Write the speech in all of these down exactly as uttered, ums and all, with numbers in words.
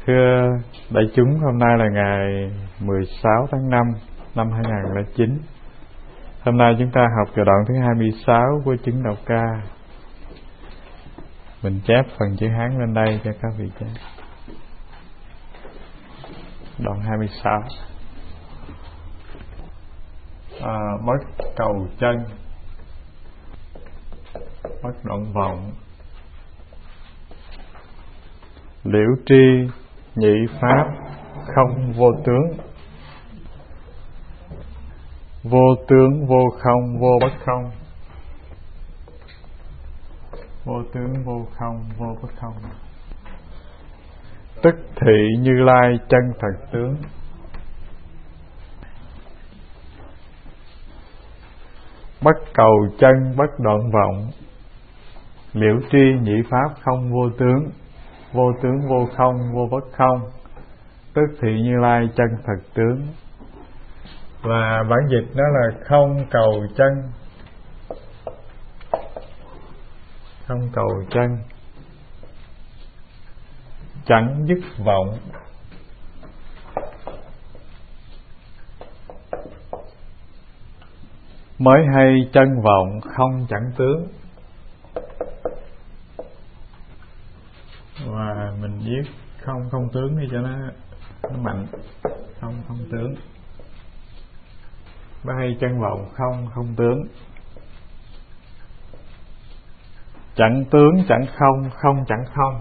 Thưa đại chúng, hôm nay là ngày mười sáu tháng năm năm hai nghìn không trăm lẻ chín. Hôm nay chúng ta học từ đoạn thứ hai mươi sáu của chứng Đạo Ca. Mình chép phần chữ Hán lên đây cho các vị chép. Đoạn hai mươi sáu. À, bất cầu chân, bất đoạn vọng, liễu tri nhị pháp, không vô tướng. Vô tướng vô không, vô bất không. Vô tướng vô không, vô bất không. Tức thị Như Lai chân thật tướng. Bất cầu chân, bất đoạn vọng, liễu tri nhị pháp, không vô tướng. Vô tướng vô không, vô bất không. Tức thị Như Lai chân thật tướng. Và bản dịch đó là không cầu chân, không cầu chân, chẳng dứt vọng, mới hay chân vọng không chẳng tướng. Và mình viết không không tướng đi cho nó, nó mạnh. Không không tướng, mới hay chân vọng không không tướng. Chẳng tướng chẳng không, không chẳng không.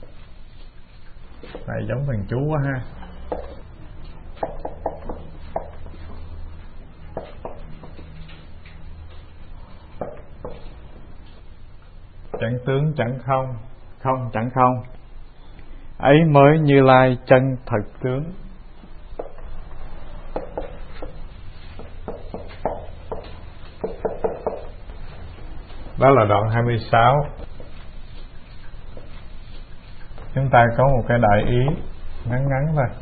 Này giống thằng chú quá ha. Chẳng tướng chẳng không, không chẳng không, ấy mới Như Lai chân thật tướng. Đó là đoạn hai mươi sáu. Chúng ta có một cái đại ý ngắn ngắn thôi.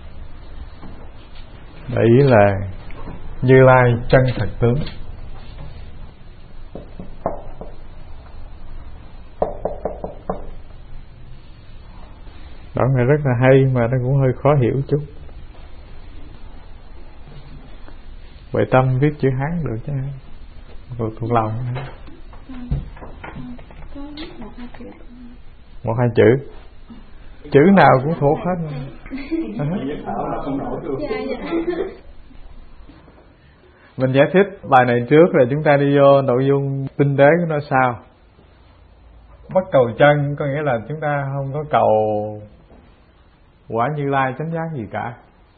Đại ý là Như Lai chân thật tướng. Đoạn này rất là hay mà nó cũng hơi khó hiểu chút. Vậy Tâm viết chữ Hán được chứ? Thuộc, thuộc lòng. Một hai chữ. Chữ nào cũng thuộc hết. Mình giải thích bài này trước rồi chúng ta đi vô nội dung tinh tế của nó sao. Bất cầu chân có nghĩa là chúng ta không có cầu quả Như Lai chánh giác gì cả.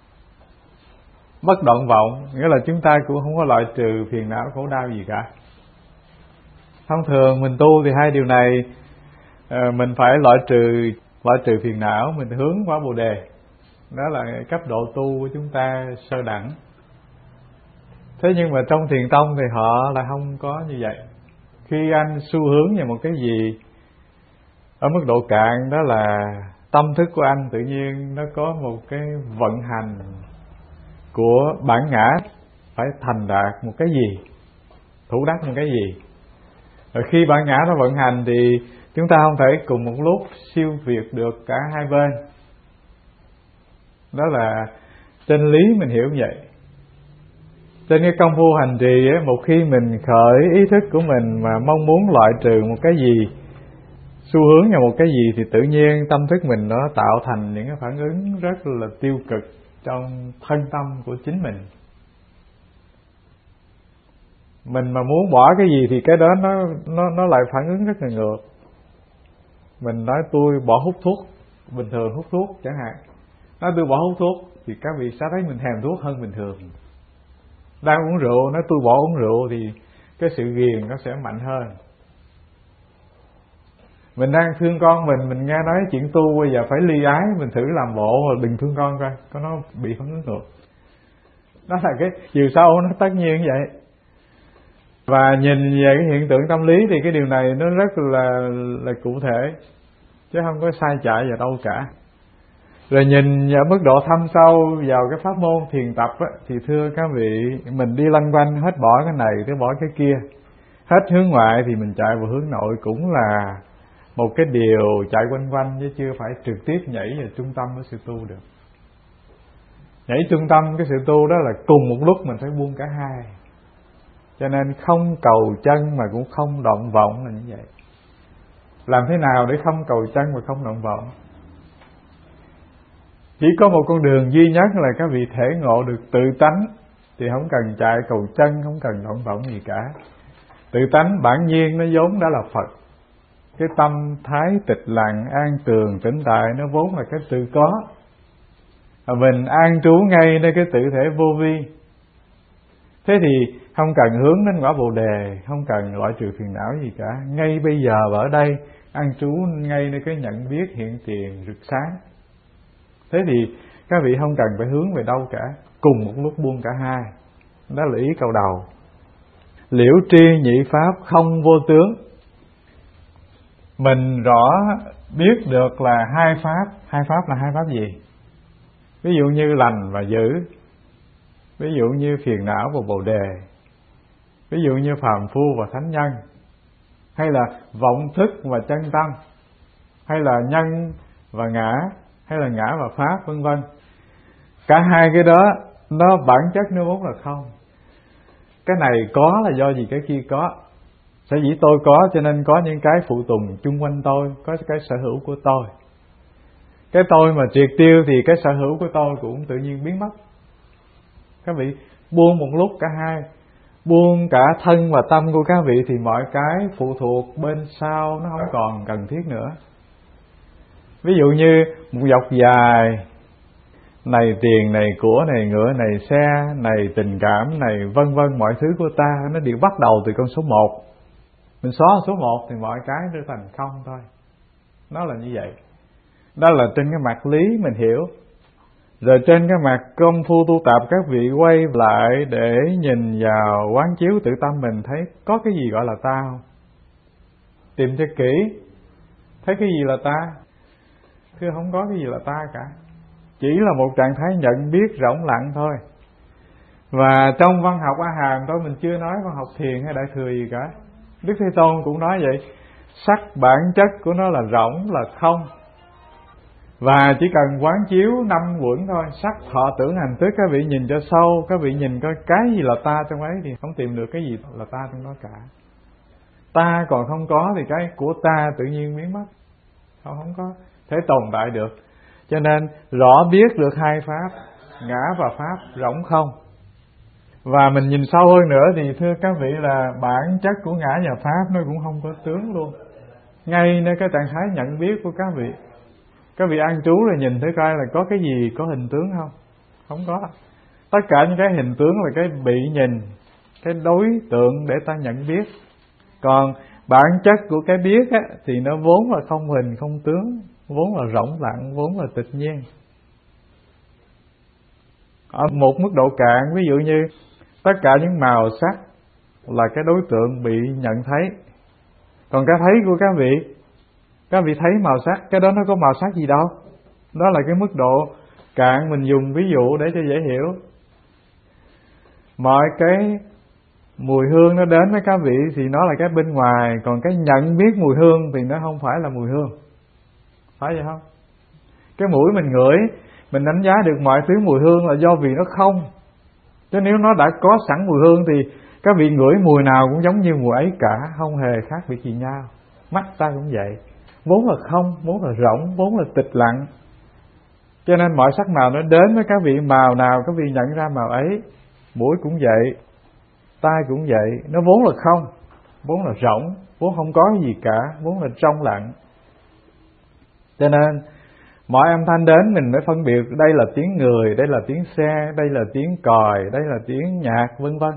Bất đoạn vọng nghĩa là chúng ta cũng không có loại trừ phiền não khổ đau gì cả. Thông thường mình tu thì hai điều này mình phải loại trừ loại trừ phiền não, mình hướng qua Bồ Đề. Đó là cấp độ tu của chúng ta sơ đẳng. Thế nhưng mà trong thiền tông thì họ là không có như vậy. Khi anh xu hướng vào một cái gì ở mức độ cạn, đó là tâm thức của anh tự nhiên nó có một cái vận hành của bản ngã phải thành đạt một cái gì, thủ đắc một cái gì. Rồi khi bản ngã nó vận hành thì chúng ta không thể cùng một lúc siêu việt được cả hai bên. Đó là chân lý mình hiểu như vậy. Trên cái công phu hành trì ấy, một khi mình khởi ý thức của mình mà mong muốn loại trừ một cái gì, xu hướng vào một cái gì, thì tự nhiên tâm thức mình nó tạo thành những cái phản ứng rất là tiêu cực trong thân tâm của chính mình. Mình mà muốn bỏ cái gì thì cái đó nó nó nó lại phản ứng rất là ngược. Mình nói tôi bỏ hút thuốc, bình thường hút thuốc chẳng hạn. Nói tôi bỏ hút thuốc thì các vị sẽ thấy mình thèm thuốc hơn bình thường. Đang uống rượu, nói tôi bỏ uống rượu thì cái sự ghiền nó sẽ mạnh hơn. Mình đang thương con mình, mình nghe nói chuyện tu bây giờ phải ly ái, mình thử làm bộ mà đừng thương con coi, có nó bị phản ứng ngược. Đó là cái chiều sâu nó tất nhiên như vậy. Và nhìn về cái hiện tượng tâm lý thì cái điều này nó rất là là cụ thể, chứ không có sai chạy vào đâu cả. Rồi nhìn ở mức độ thâm sâu vào cái pháp môn thiền tập á, thì thưa các vị, mình đi lăn quanh hết bỏ cái này tới bỏ cái kia, hết hướng ngoại thì mình chạy vào hướng nội cũng là một cái điều chạy quanh quanh chứ chưa phải trực tiếp nhảy vào trung tâm của sự tu được. Nhảy trung tâm cái sự tu đó là cùng một lúc mình phải buông cả hai. Cho nên không cầu chân mà cũng không động vọng là như vậy. Làm thế nào để không cầu chân và không động vọng? Chỉ có một con đường duy nhất là các vị thể ngộ được tự tánh, thì không cần chạy cầu chân, không cần động vọng gì cả. Tự tánh bản nhiên nó vốn đã là Phật. Cái tâm thái tịch lặng, an tường, tĩnh tại nó vốn là cái tự có. Mình an trú ngay nơi cái tự thể vô vi. Thế thì không cần hướng đến quả Bồ Đề, không cần loại trừ phiền não gì cả. Ngay bây giờ ở đây an trú ngay nơi cái nhận biết hiện tiền rực sáng. Thế thì các vị không cần phải hướng về đâu cả, cùng một lúc buông cả hai. Đó là ý câu đầu. Liễu tri nhị pháp không vô tướng. Mình rõ biết được là hai pháp. Hai pháp là hai pháp gì? Ví dụ như lành và dữ, ví dụ như phiền não và Bồ Đề, ví dụ như phàm phu và thánh nhân, hay là vọng thức và chân tâm, hay là nhân và ngã, hay là ngã và pháp, vân vân. Cả hai cái đó nó bản chất nó vốn là không. Cái này có là do gì cái kia có. Sở dĩ tôi có cho nên có những cái phụ tùng chung quanh tôi, có cái sở hữu của tôi. Cái tôi mà triệt tiêu thì cái sở hữu của tôi cũng tự nhiên biến mất. Các vị buông một lúc cả hai, buông cả thân và tâm của các vị thì mọi cái phụ thuộc bên sau nó không còn cần thiết nữa. Ví dụ như một dọc dài, này tiền, này của, này ngựa, này xe, này tình cảm, này vân vân, mọi thứ của ta nó đều bắt đầu từ con số một. Mình xóa số một thì mọi cái trở thành không thôi. Nó là như vậy. Đó là trên cái mặt lý mình hiểu. Rồi trên cái mặt công phu tu tập, các vị quay lại để nhìn vào quán chiếu tự tâm mình, thấy có cái gì gọi là ta không? Tìm cho kỹ, thấy cái gì là ta? Thưa không có cái gì là ta cả. Chỉ là một trạng thái nhận biết rỗng lặng thôi. Và trong văn học A Hàm thôi, mình chưa nói văn học thiền hay đại thừa gì cả. Đức Thế Tôn cũng nói vậy. Sắc bản chất của nó là rỗng, là không. Và chỉ cần quán chiếu năm quẩn thôi, sắc thọ tưởng hành thức, các vị nhìn cho sâu, các vị nhìn coi cái gì là ta trong ấy thì không tìm được cái gì là ta trong đó cả. Ta còn không có thì cái của ta tự nhiên biến mất. Không, không có thể tồn tại được. Cho nên rõ biết được hai pháp, ngã và pháp rỗng không. Và mình nhìn sâu hơn nữa thì thưa các vị là bản chất của ngã và pháp nó cũng không có tướng luôn. Ngay nơi cái trạng thái nhận biết của các vị, các vị an trú rồi nhìn thấy coi là có cái gì có hình tướng không? Không có. Tất cả những cái hình tướng là cái bị nhìn, cái đối tượng để ta nhận biết. Còn bản chất của cái biết á, thì nó vốn là không hình không tướng, vốn là rỗng lặng, vốn là tịch nhiên. Ở một mức độ cạn, ví dụ như tất cả những màu sắc là cái đối tượng bị nhận thấy. Còn cái thấy của các vị, các vị thấy màu sắc, cái đó nó có màu sắc gì đâu. Đó là cái mức độ cạn, mình dùng ví dụ để cho dễ hiểu. Mọi cái mùi hương nó đến với các vị thì nó là cái bên ngoài, còn cái nhận biết mùi hương thì nó không phải là mùi hương. Phải vậy không? Cái mũi mình ngửi, mình đánh giá được mọi thứ mùi hương là do vì nó không. Chứ nếu nó đã có sẵn mùi hương thì các vị ngửi mùi nào cũng giống như mùi ấy cả, không hề khác biệt gì nhau. Mắt ta cũng vậy, vốn là không, vốn là rỗng, vốn là tịch lặng. Cho nên mọi sắc màu nó đến với các vị, màu nào các vị nhận ra màu ấy. Mũi cũng vậy, tai cũng vậy, nó vốn là không, vốn là rỗng, vốn không có gì cả, vốn là trong lặng. Cho nên mọi âm thanh đến mình mới phân biệt đây là tiếng người, đây là tiếng xe, đây là tiếng còi, đây là tiếng nhạc, vân vân.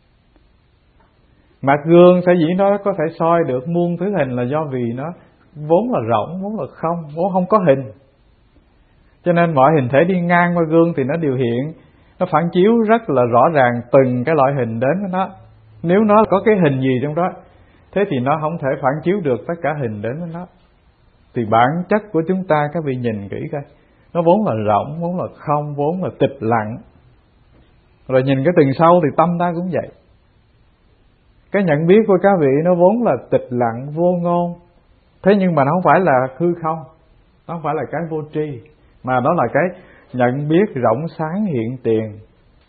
Mặt gương sở dĩ nó có thể soi được muôn thứ hình là do vì nó vốn là rỗng, vốn là không, vốn không có hình. Cho nên mọi hình thể đi ngang qua gương thì nó điều hiện, nó phản chiếu rất là rõ ràng từng cái loại hình đến với nó. Nếu nó có cái hình gì trong đó, thế thì nó không thể phản chiếu được tất cả hình đến với nó. Thì bản chất của chúng ta các vị nhìn kỹ coi, nó vốn là rỗng, vốn là không, vốn là tịch lặng. Rồi nhìn cái từng sâu thì tâm ta cũng vậy. Cái nhận biết của các vị nó vốn là tịch lặng, vô ngôn, Thế nhưng mà nó không phải là hư không, nó không phải là cái vô tri, mà đó là cái nhận biết rộng sáng hiện tiền.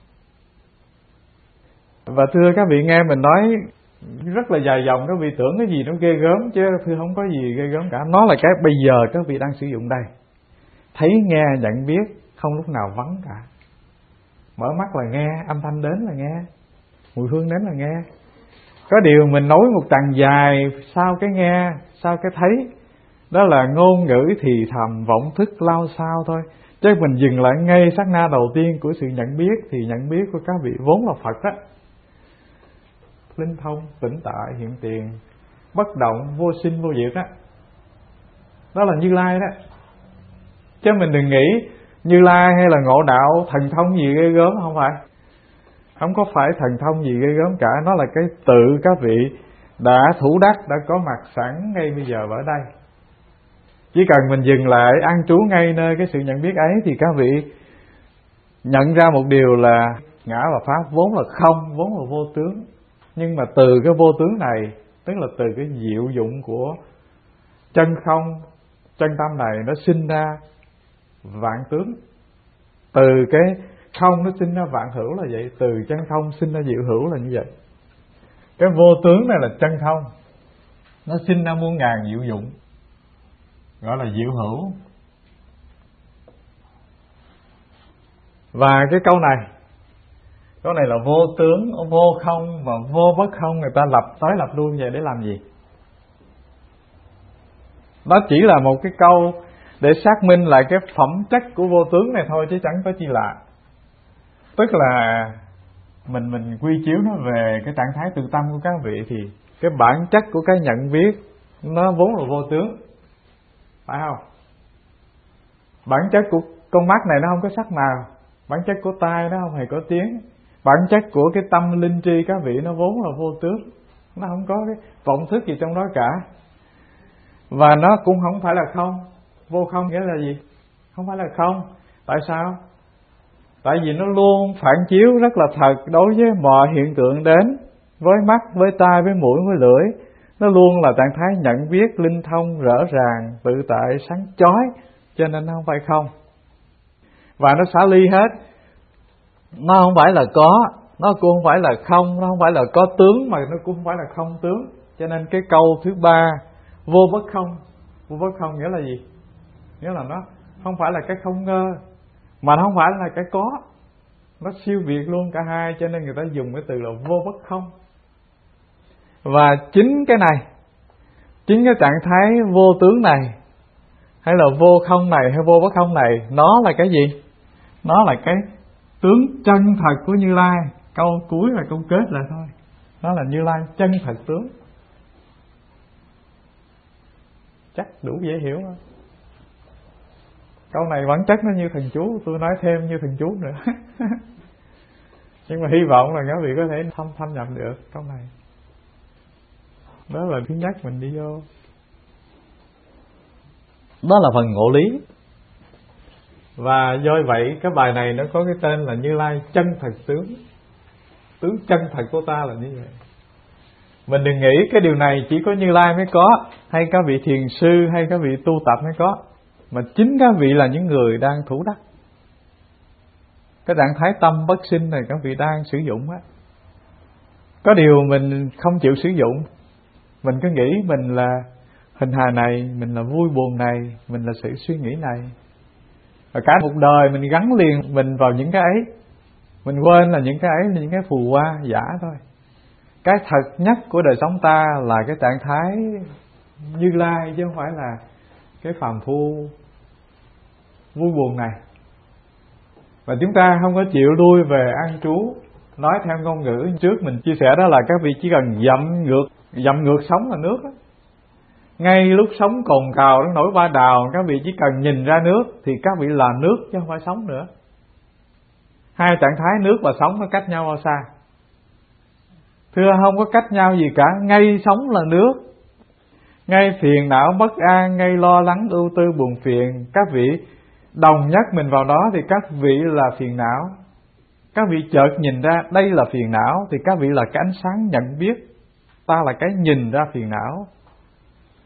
Và thưa các vị, nghe mình nói rất là dài dòng, các vị tưởng cái gì nó ghê gớm, chứ thưa không có gì ghê gớm cả. Nó là cái bây giờ các vị đang sử dụng đây. Thấy nghe nhận biết, không lúc nào vắng cả. Mở mắt là nghe, âm thanh đến là nghe, mùi hương đến là nghe. Có điều mình nói một chặng dài sau cái nghe, sau cái thấy, đó là ngôn ngữ thì thầm, vọng thức lao sao thôi. Chứ mình dừng lại ngay sát na đầu tiên của sự nhận biết, thì nhận biết của các vị vốn là Phật á. Linh thông, tĩnh tại, hiện tiền, bất động, vô sinh, vô diệt đó. Đó là Như Lai đó. Chứ mình đừng nghĩ Như Lai hay là ngộ đạo thần thông gì ghê gớm, không phải. Không có phải thần thông gì ghê gớm cả. Nó là cái tự các vị đã thủ đắc, đã có mặt sẵn ngay bây giờ ở đây. Chỉ cần mình dừng lại an trú ngay nơi cái sự nhận biết ấy, thì các vị nhận ra một điều là ngã và pháp vốn là không, vốn là vô tướng. Nhưng mà từ cái vô tướng này, tức là từ cái diệu dụng của chân không, chân tâm này, nó sinh ra vạn tướng. Từ cái không nó sinh ra vạn hữu là vậy. Từ chân không sinh ra diệu hữu là như vậy. Cái vô tướng này là chân không, nó sinh ra muôn ngàn diệu dụng, gọi là diệu hữu. Và cái câu này, câu này là vô tướng, vô không và vô bất không, người ta lập tới lập luôn vậy để làm gì? Đó chỉ là một cái câu để xác minh lại cái phẩm chất của vô tướng này thôi, chứ chẳng có chi lạ. Tức là mình mình quy chiếu nó về cái trạng thái tự tâm của các vị, thì cái bản chất của cái nhận biết nó vốn là vô tướng, phải không? Bản chất của con mắt này nó không có sắc màu, bản chất của tai nó không hề có tiếng, bản chất của cái tâm linh tri các vị nó vốn là vô tướng, nó không có cái vọng thức gì trong đó cả. Và nó cũng không phải là không. Vô không nghĩa là gì? Không phải là không. Tại sao? Tại vì nó luôn phản chiếu rất là thật đối với mọi hiện tượng đến, với mắt, với tai, với mũi, với lưỡi. Nó luôn là trạng thái nhận biết linh thông, rõ ràng, tự tại, sáng chói, cho nên nó không phải không. Và nó xả ly hết. Nó không phải là có, nó cũng không phải là không, nó không phải là có tướng, mà nó cũng không phải là không tướng. Cho nên cái câu thứ ba, vô bất không. Vô bất không nghĩa là gì? Nghĩa là nó không phải là cái không ngơ, mà nó không phải là cái có. Nó siêu việt luôn cả hai, cho nên người ta dùng cái từ là vô bất không. Và chính cái này, chính cái trạng thái vô tướng này, hay là vô không này, hay vô bất không này, nó là cái gì? Nó là cái tướng chân thật của Như Lai. Câu cuối là câu kết lại thôi. Nó là Như Lai chân thật tướng. Chắc đủ dễ hiểu không? Câu này bản chất nó như thần chú, tôi nói thêm như thần chú nữa. Nhưng mà hy vọng là các vị có thể thâm thâm nhập được câu này. Đó là thứ nhất mình đi vô. Đó là phần ngộ lý. Và do vậy cái bài này nó có cái tên là Như Lai chân thật tướng. Tướng chân thật của ta là như vậy. Mình đừng nghĩ cái điều này chỉ có Như Lai mới có, hay các vị thiền sư, hay các vị tu tập mới có, mà chính các vị là những người đang thủ đắc. Cái trạng thái tâm bất sinh này các vị đang sử dụng á. Có điều mình không chịu sử dụng. Mình cứ nghĩ mình là hình hài này, mình là vui buồn này, mình là sự suy nghĩ này. Và cả một đời mình gắn liền mình vào những cái ấy. Mình quên là những cái ấy là những cái phù hoa giả thôi. Cái thật nhất của đời sống ta là cái trạng thái Như Lai, chứ không phải là cái phàm phu vui buồn này. Và chúng ta không có chịu lui về an trú. Nói theo ngôn ngữ trước mình chia sẻ, đó là các vị chỉ cần dậm ngược dậm ngược sống là nước đó. Ngay lúc sống cồn cào nó nổi ba đào, các vị chỉ cần nhìn ra nước thì các vị là nước chứ không phải sống nữa. Hai trạng thái nước và sống nó cách nhau bao xa? Thưa không có cách nhau gì cả. Ngay sống là nước, ngay phiền não bất an, ngay lo lắng ưu tư buồn phiền, các vị đồng nhất mình vào đó thì các vị là phiền não. Các vị chợt nhìn ra đây là phiền não thì các vị là cái ánh sáng nhận biết ta là cái nhìn ra phiền não.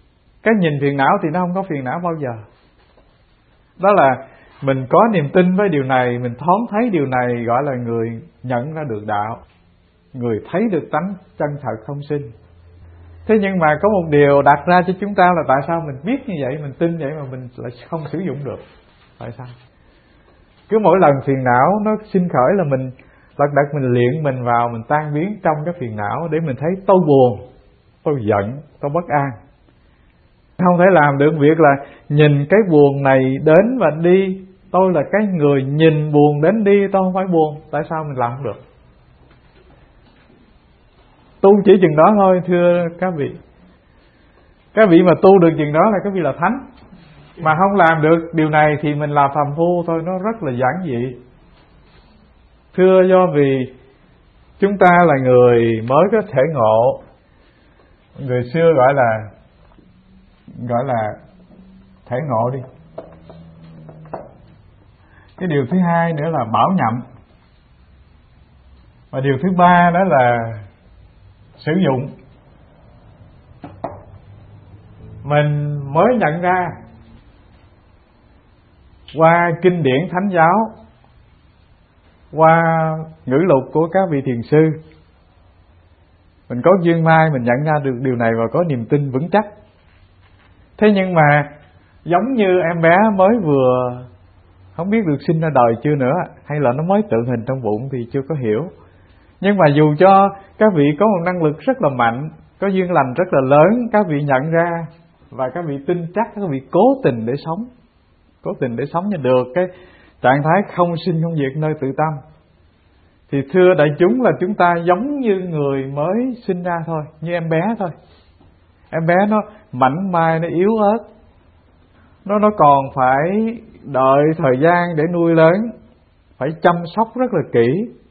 Cái nhìn phiền não thì nó không có phiền não bao giờ. Đó là mình có niềm tin với điều này, mình thoáng thấy điều này, gọi là người nhận ra được đạo, người thấy được tánh chân thật không sinh. Thế nhưng mà có một điều đặt ra cho chúng ta là tại sao mình biết như vậy, mình tin vậy mà mình lại không sử dụng được? Tại sao? Cứ mỗi lần phiền não nó sinh khởi là mình lật đật mình luyện mình vào, mình tan biến trong cái phiền não để mình thấy tôi buồn, tôi giận, tôi bất an. Không thể làm được việc là nhìn cái buồn này đến và đi. Tôi là cái người nhìn buồn đến đi, tôi không phải buồn. Tại sao mình làm không được? Tu chỉ chừng đó thôi thưa các vị. Các vị mà tu được chừng đó là các vị là thánh. Mà không làm được điều này thì mình là phàm phu thôi, nó rất là giản dị. Thưa do vì chúng ta là người mới có thể ngộ. Người xưa gọi là Gọi là thể ngộ đi. Cái điều thứ hai nữa là bảo nhậm. Và điều thứ ba đó là sử dụng. Mình mới nhận ra qua kinh điển thánh giáo, qua ngữ lục của các vị thiền sư, mình có duyên mai mình nhận ra được điều này và có niềm tin vững chắc. Thế nhưng mà giống như em bé mới vừa không biết được sinh ra đời chưa nữa, hay là nó mới tượng hình trong bụng thì chưa có hiểu. Nhưng mà dù cho các vị có một năng lực rất là mạnh, có duyên lành rất là lớn, các vị nhận ra và các vị tin chắc, các vị cố tình để sống, cố tình để sống cho được cái trạng thái không sinh không diệt nơi tự tâm. Thì thưa đại chúng là chúng ta giống như người mới sinh ra thôi, như em bé thôi. Em bé nó mảnh mai, nó yếu ớt, nó nó còn phải đợi thời gian để nuôi lớn, phải chăm sóc rất là kỹ.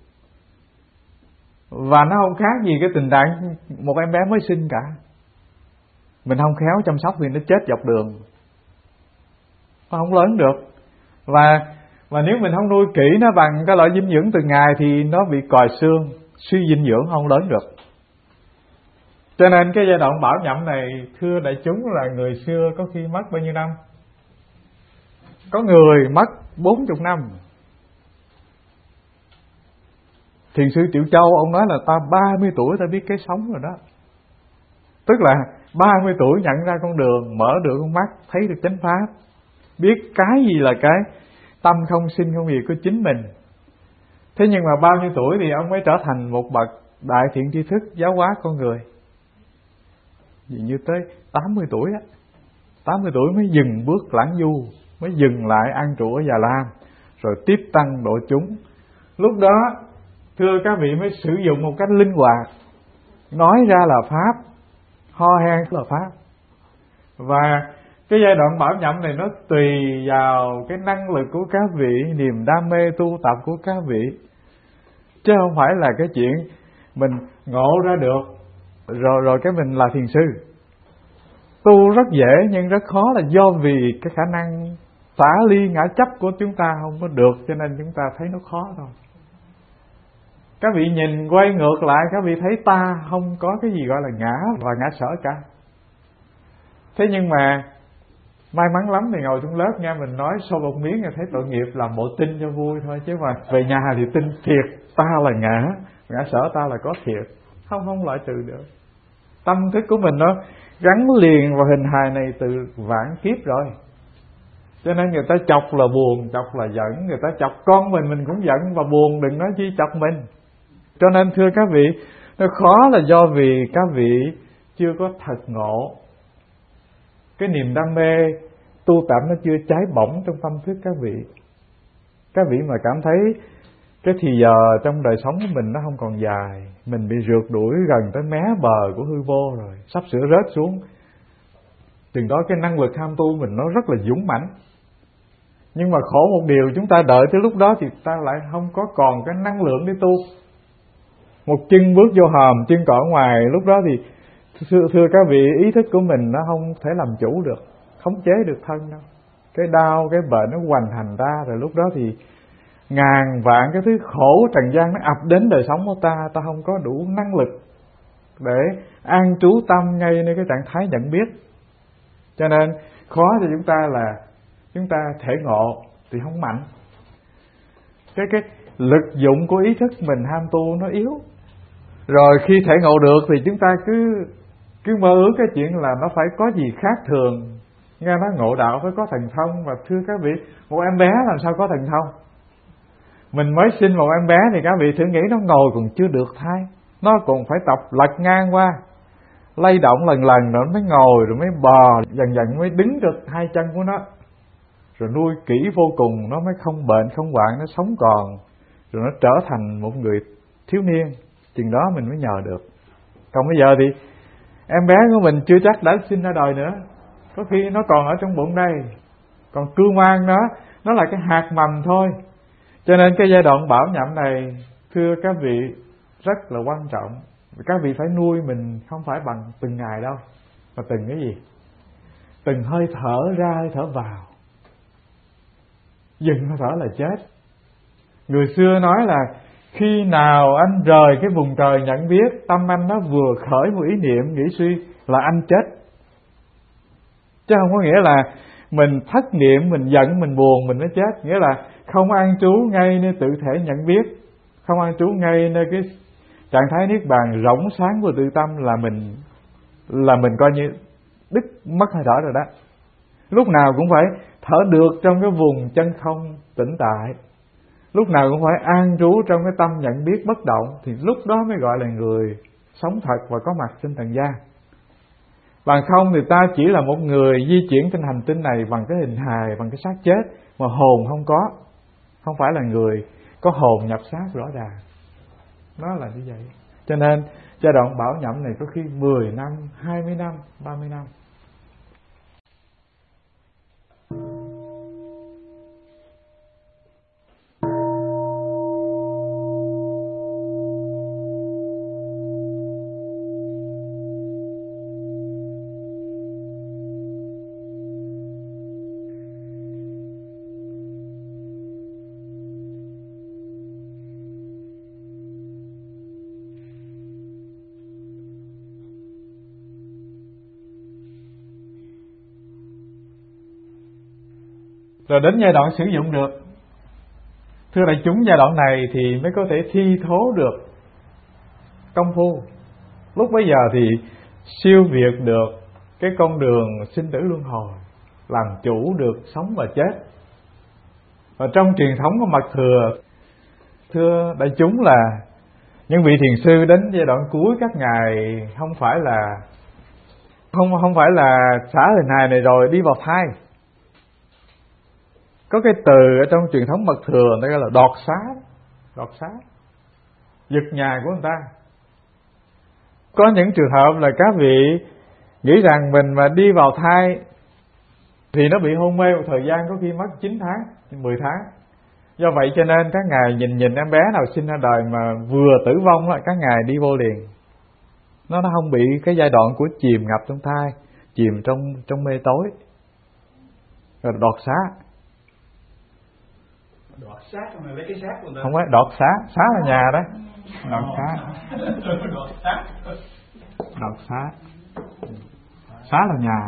Và nó không khác gì cái tình trạng một em bé mới sinh cả. Mình không khéo chăm sóc thì nó chết dọc đường, nó không lớn được. Và và nếu mình không nuôi kỹ nó bằng cái loại dinh dưỡng từng ngày thì nó bị còi xương, suy dinh dưỡng, không lớn được. Cho nên cái giai đoạn bảo nhậm này thưa đại chúng là người xưa có khi mất bao nhiêu năm? Có người mất bốn mươi năm. Thiền sư Triệu Châu ông nói là ta ba mươi tuổi ta biết cái sống rồi đó. Tức là ba mươi tuổi nhận ra con đường, mở được con mắt, thấy được chánh pháp, biết cái gì là cái tâm không sinh không diệt của chính mình. Thế nhưng mà bao nhiêu tuổi thì ông mới trở thành một bậc đại thiện tri thức giáo hóa con người? Vì như tới tám mươi tuổi á, tám mươi tuổi mới dừng bước lãng du, mới dừng lại ăn trụ ở Già Lam, rồi tiếp tăng độ chúng. Lúc đó thưa các vị mới sử dụng một cách linh hoạt, nói ra là pháp, ho hen là pháp. Và cái giai đoạn bảo nhậm này nó tùy vào cái năng lực của các vị, niềm đam mê tu tập của các vị, chứ không phải là cái chuyện mình ngộ ra được rồi rồi cái mình là thiền sư. Tu rất dễ nhưng rất khó là do vì cái khả năng tả ly ngã chấp của chúng ta không có được, cho nên chúng ta thấy nó khó thôi. Các vị nhìn quay ngược lại, các vị thấy ta không có cái gì gọi là ngã và ngã sở cả. Thế nhưng mà may mắn lắm thì ngồi trong lớp nghe mình nói xô một miếng thấy tội nghiệp, làm bộ tin cho vui thôi, chứ mà về nhà thì tin thiệt ta là ngã, ngã sở ta là có thiệt, không không loại trừ được. Tâm thức của mình nó gắn liền vào hình hài này từ vạn kiếp rồi. Cho nên người ta chọc là buồn, chọc là giận. Người ta chọc con mình, mình cũng giận và buồn, đừng nói chi chọc mình. Cho nên thưa các vị, nó khó là do vì các vị chưa có thật ngộ. Cái niềm đam mê tu tập nó chưa cháy bỏng trong tâm thức các vị. Các vị mà cảm thấy cái thì giờ trong đời sống của mình nó không còn dài, mình bị rượt đuổi gần tới mé bờ của hư vô rồi, sắp sửa rớt xuống. Chừng đó cái năng lực tham tu mình nó rất là dũng mãnh. Nhưng mà khổ một điều, chúng ta đợi tới lúc đó thì ta lại không có còn cái năng lượng để tu. Một chân bước vô hòm, chân cỏ ngoài, lúc đó thì thưa, thưa các vị, ý thức của mình nó không thể làm chủ được, khống chế được thân đâu. Cái đau, cái bệnh nó hoành hành ra, rồi lúc đó thì ngàn vạn cái thứ khổ trần gian nó ập đến đời sống của ta, ta không có đủ năng lực để an trú tâm ngay nơi cái trạng thái nhận biết. Cho nên khó cho chúng ta là chúng ta thể ngộ thì không mạnh. Cái cái lực dụng của ý thức mình ham tu nó yếu. Rồi khi thể ngộ được thì chúng ta cứ cứ mơ ước cái chuyện là nó phải có gì khác thường. Nghe nói ngộ đạo phải có thần thông, và thưa các vị, một em bé làm sao có thần thông? Mình mới sinh một em bé thì các vị thử nghĩ nó ngồi còn chưa được thai, nó còn phải tập lật ngang qua, lay động lần lần rồi mới ngồi, rồi mới bò, dần dần mới đứng được hai chân của nó, rồi nuôi kỹ vô cùng nó mới không bệnh không hoạn, nó sống còn, rồi nó trở thành một người thiếu niên. Chừng đó mình mới nhờ được. Còn bây giờ thì em bé của mình chưa chắc đã sinh ra đời nữa, có khi nó còn ở trong bụng đây, còn cưu mang nó, nó là cái hạt mầm thôi. Cho nên cái giai đoạn bảo nhậm này, thưa các vị, rất là quan trọng. Các vị phải nuôi mình không phải bằng từng ngày đâu, mà từng cái gì? Từng hơi thở ra hơi thở vào. Dừng hơi thở là chết. Người xưa nói là khi nào anh rời cái vùng trời nhận biết, tâm anh nó vừa khởi một ý niệm nghĩ suy là anh chết. Chứ không có nghĩa là mình thất niệm, mình giận, mình buồn mình mới chết. Nghĩa là không an trú ngay nơi tự thể nhận biết, không an trú ngay nơi cái trạng thái niết bàn rỗng sáng của tự tâm là mình là mình coi như đứt mất hơi thở rồi đó. Lúc nào cũng phải thở được trong cái vùng chân không tĩnh tại, lúc nào cũng phải an trú trong cái tâm nhận biết bất động, thì lúc đó mới gọi là người sống thật và có mặt trên trần gian. Bằng không thì ta chỉ là một người di chuyển trên hành tinh này bằng cái hình hài, bằng cái xác chết, mà hồn không có, không phải là người có hồn nhập xác rõ ràng. Nó là như vậy. Cho nên giai đoạn bảo nhậm này có khi mười năm, hai mươi năm, ba mươi năm. Rồi đến giai đoạn sử dụng được. Thưa đại chúng, giai đoạn này thì mới có thể thi thố được công phu. Lúc bấy giờ thì siêu việt được cái con đường sinh tử luân hồi, làm chủ được sống và chết. Và trong truyền thống của Mật Thừa, thưa đại chúng, là những vị thiền sư đến giai đoạn cuối các ngài không phải là không không phải là xả hình hài này rồi đi vào thai. Có cái từ ở trong truyền thống Mật Thừa nó gọi là đọt xá, đọt xá, giật nhà của người ta. Có những trường hợp là các vị nghĩ rằng mình mà đi vào thai thì nó bị hôn mê một thời gian, có khi mất chín tháng, mười tháng. Do vậy cho nên các ngài nhìn nhìn em bé nào sinh ra đời mà vừa tử vong là các ngài đi vô liền. Nó nó không bị cái giai đoạn của chìm ngập trong thai, chìm trong trong mê tối. Rồi đọt xá. Đọt xác mà lấy cái xác của người ta. Không phải đọt xá, xá là nhà đó. Đọt xá. Đọt xác. Đọt xá. Xá là nhà.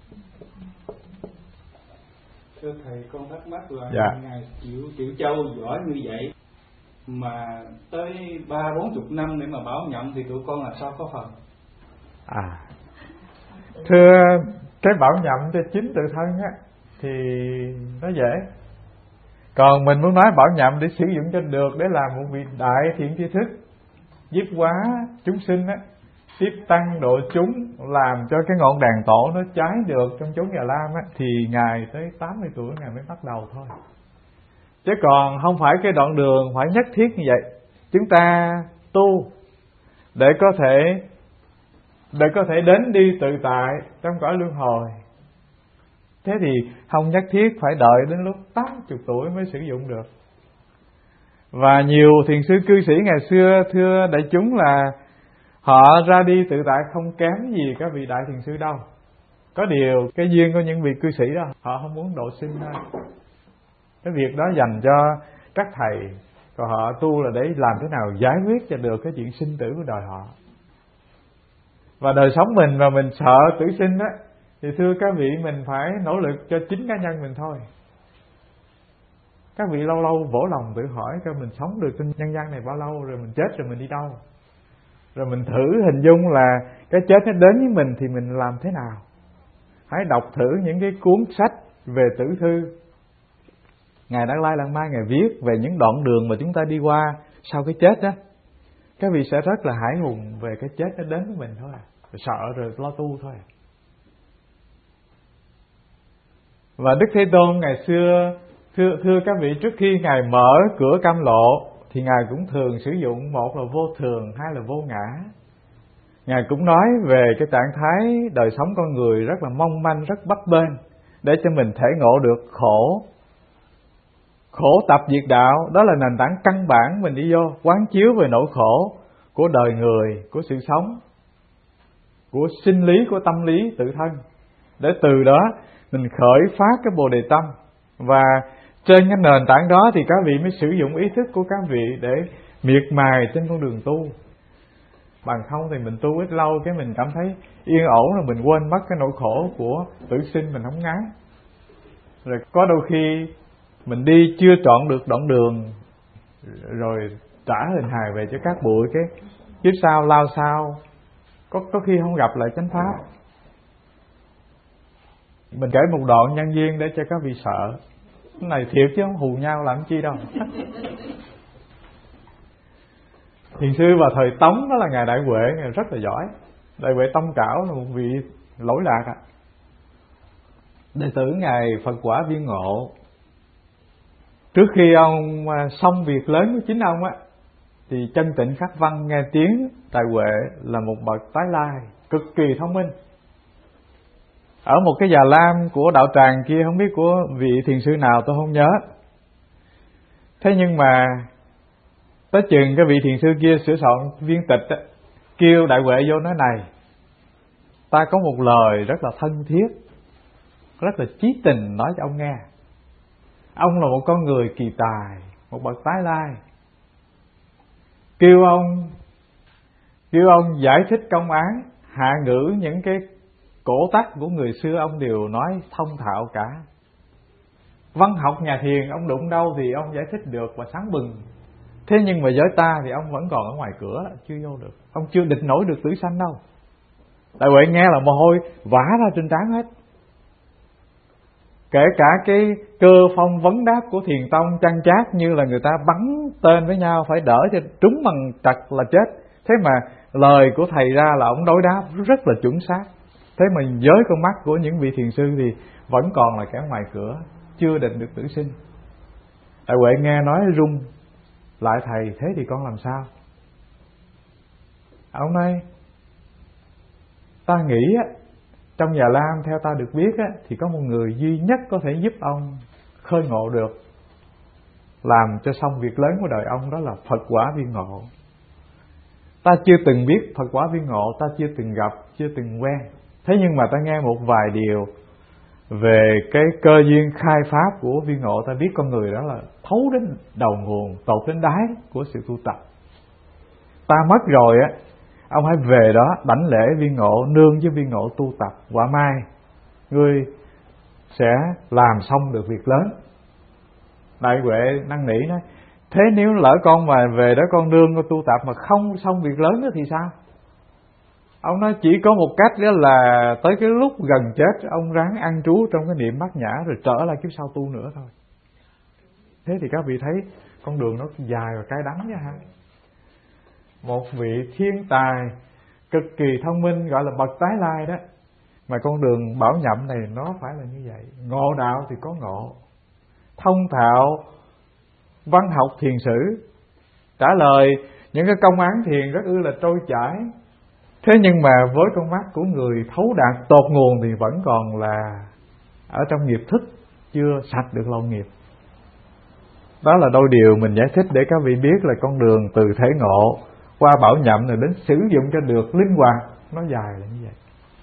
Thưa thầy, con thắc mắc là dạ. ngài Triệu Triệu Châu giỏi như vậy mà tới ba bốn chục năm để mà bảo nhậm thì tụi con làm sao có phần? À, thưa, cái bảo nhậm cho chính tự thân á thì nó dễ. Còn mình muốn nói bảo nhậm để sử dụng cho được, để làm một vị đại thiện tri thức, giúp hóa chúng sinh á, tiếp tăng độ chúng, làm cho cái ngọn đèn tổ nó cháy được trong chốn Già Lam á, thì ngài tới tám mươi tuổi ngài mới bắt đầu thôi. Chứ còn không phải cái đoạn đường phải nhất thiết như vậy. Chúng ta tu để có thể để có thể đến đi tự tại trong cõi luân hồi. Thế thì không nhất thiết phải đợi đến lúc tám mươi tuổi mới sử dụng được. Và nhiều thiền sư cư sĩ ngày xưa, thưa đại chúng, là họ ra đi tự tại không kém gì các vị đại thiền sư đâu. Có điều cái duyên của những vị cư sĩ đó, họ không muốn độ sinh thôi. Cái việc đó dành cho các thầy, còn họ tu là để làm thế nào giải quyết cho được cái chuyện sinh tử của đời họ. Và đời sống mình mà mình sợ tử sinh á, Thì thưa các vị, mình phải nỗ lực cho chính cá nhân mình thôi. Các vị lâu lâu vỗ lòng tự hỏi coi mình sống được trên nhân gian này bao lâu, rồi mình chết rồi mình đi đâu. Rồi mình thử hình dung là cái chết nó đến với mình thì mình làm thế nào. Hãy đọc thử những cái cuốn sách về tử thư. Ngài Đạt Lai Lạt Ma Ngài viết về những đoạn đường mà chúng ta đi qua sau cái chết đó. Các vị sẽ rất là hãi hùng về cái chết nó đến với mình thôi à. Rồi sợ rồi lo tu thôi à. Và Đức Thế Tôn ngày xưa, thưa, thưa các vị, trước khi Ngài mở cửa cam lộ thì Ngài cũng thường sử dụng một là vô thường, hai là vô ngã. Ngài cũng nói về cái trạng thái đời sống con người rất là mong manh, rất bấp bênh, để cho mình thể ngộ được khổ. Khổ tập diệt đạo, đó là nền tảng căn bản mình đi vô, quán chiếu về nỗi khổ của đời người, của sự sống, của sinh lý, của tâm lý tự thân. Để từ đó mình khởi phát cái Bồ Đề Tâm. Và trên cái nền tảng đó thì các vị mới sử dụng ý thức của các vị để miệt mài trên con đường tu. Bằng không thì mình tu ít lâu cái mình cảm thấy yên ổn, rồi mình quên mất cái nỗi khổ của tử sinh mình không ngán. Rồi có đôi khi mình đi chưa chọn được đoạn đường, rồi trả hình hài về cho các bụi, cái kiếp sau lao sao có có khi không gặp lại chánh pháp. Mình kể một đoạn nhân duyên để cho các vị sợ. Cái này thiệt chứ không hù nhau làm chi đâu. Thiền sư vào thời Tống đó là Ngài Đại Huệ, Ngài rất là giỏi. Đại Huệ Tông Trảo là một vị lỗi lạc ạ. À. Đệ tử Ngài Phật quả Viên Ngộ, trước khi ông xong việc lớn của chính ông á, thì Chân Tịnh Khắc Văn nghe tiếng Đại Huệ là một bậc tái lai, cực kỳ thông minh. Ở một cái già lam của đạo tràng kia, không biết của vị thiền sư nào tôi không nhớ. Thế nhưng mà tới chừng cái vị thiền sư kia sửa soạn viên tịch á, kêu Đại Huệ vô nói này: ta có một lời rất là thân thiết, rất là chí tình nói cho ông nghe. Ông là một con người kỳ tài, một bậc tái lai. Kêu ông Kêu ông giải thích công án, hạ ngữ những cái cổ tắc của người xưa ông đều nói thông thạo cả. Văn học nhà thiền ông đụng đâu thì ông giải thích được và sáng bừng. Thế nhưng mà giới ta thì ông vẫn còn ở ngoài cửa, chưa vô được. Ông chưa địch nổi được tử sanh đâu. Đại Huệ nghe là mồ hôi vã ra trên trán hết. Kể cả cái cơ phong vấn đáp của thiền tông chăn chát như là người ta bắn tên với nhau, phải đỡ cho trúng bằng trật là chết. Thế mà lời của thầy ra là ông đối đáp rất là chuẩn xác. Thế mà với con mắt của những vị thiền sư thì vẫn còn là kẻ ngoài cửa, chưa định được tử sinh. Đại Huệ nghe nói run lại: thầy, thế thì con làm sao? Ông nói: ta nghĩ á, trong Già Lam theo ta được biết á, thì có một người duy nhất có thể giúp ông khơi ngộ được, làm cho xong việc lớn của đời ông, đó là Phật quả Viên Ngộ. Ta chưa từng biết Phật quả Viên Ngộ, ta chưa từng gặp, chưa từng quen. Thế nhưng mà ta nghe một vài điều về cái cơ duyên khai pháp của Viên Ngộ, ta biết con người đó là thấu đến đầu nguồn, tột đến đáy của sự tu tập. Ta mất rồi á, ông hãy về đó đảnh lễ Viên Ngộ, nương với Viên Ngộ tu tập, quả mai ngươi sẽ làm xong được việc lớn. Đại Huệ năn nỉ nói: thế nếu lỡ con mà về đó con nương con tu tập mà không xong việc lớn đó thì sao? Ông nói chỉ có một cách, đó là tới cái lúc gần chết ông ráng an trú trong cái niệm bát nhã, rồi trở lại kiếp sau tu nữa thôi. Thế thì các vị thấy con đường nó dài và cay đắng nha ha. Một vị thiên tài cực kỳ thông minh, gọi là bậc tái lai đó, mà con đường bảo nhậm này nó phải là như vậy. Ngộ đạo thì có ngộ, thông thạo văn học thiền sử, trả lời những cái công án thiền rất ư là trôi chảy. Thế nhưng mà với con mắt của người thấu đạt tột nguồn thì vẫn còn là ở trong nghiệp thức, chưa sạch được lậu nghiệp. Đó là đôi điều mình giải thích để các vị biết là con đường từ thể ngộ qua bảo nhậm rồi đến sử dụng cho được linh hoạt, nó dài là như vậy.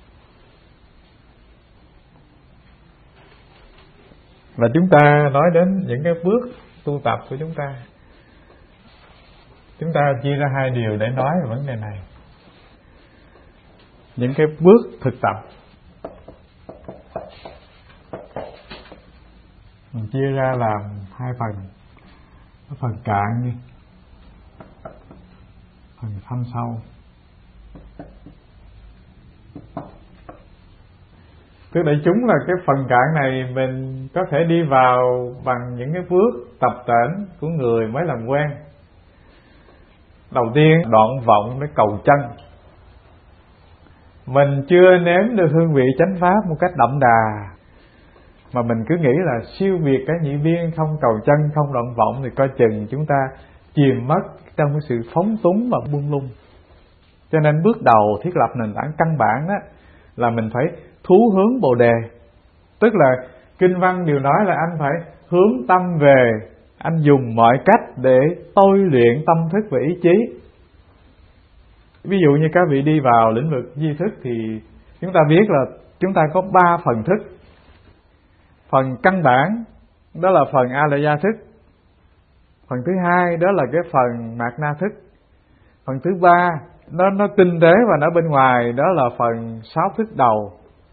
Và chúng ta nói đến những cái bước tu tập của chúng ta. Chúng ta chia ra hai điều để nói về vấn đề này. Những cái bước thực tập. Mình chia ra làm hai phần. Cái phần cạn đi, phần thâm sâu. Tức đại chúng là cái phần cạn này mình có thể đi vào bằng những cái bước tập tễnh của người mới làm quen. Đầu tiên đoạn vọng để cầu chân. Mình chưa nếm được hương vị chánh pháp một cách đậm đà, mà mình cứ nghĩ là siêu việt cái nhị biên, không cầu chân, không đoạn vọng, thì coi chừng chúng ta chìm mất trong cái sự phóng túng và buông lung. Cho nên bước đầu thiết lập nền tảng căn bản đó là mình phải thú hướng Bồ Đề. Tức là kinh văn đều nói là anh phải hướng tâm về, anh dùng mọi cách để tôi luyện tâm thức và ý chí. Ví dụ như các vị đi vào lĩnh vực di thức thì chúng ta biết là chúng ta có ba phần thức. Phần căn bản đó là phần A Lại Gia thức. Phần thứ hai đó là cái phần Mạt Na thức. Phần thứ ba nó nó tinh tế và nó bên ngoài, đó là phần sáu thức đầu.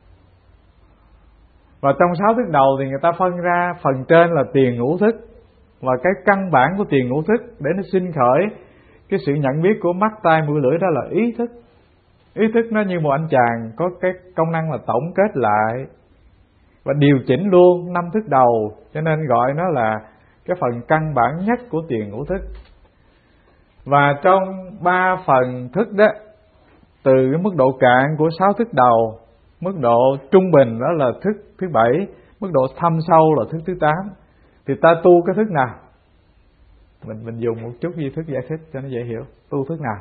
Và trong sáu thức đầu thì người ta phân ra phần trên là tiền ngũ thức, và cái căn bản của tiền ngũ thức để nó sinh khởi cái sự nhận biết của mắt, tai, mũi, lưỡi, đó là ý thức. Ý thức nó như một anh chàng có cái công năng là tổng kết lại và điều chỉnh luôn năm thức đầu, cho nên gọi nó là cái phần căn bản nhất của tiền ngũ thức. Và trong ba phần thức đó, từ cái mức độ cạn của sáu thức đầu, mức độ trung bình đó là thức thứ bảy, mức độ thâm sâu là thức thứ tám, thì ta tu cái thức nào? Mình mình dùng một chút di thức giải thích cho nó dễ hiểu. Tu thức nào?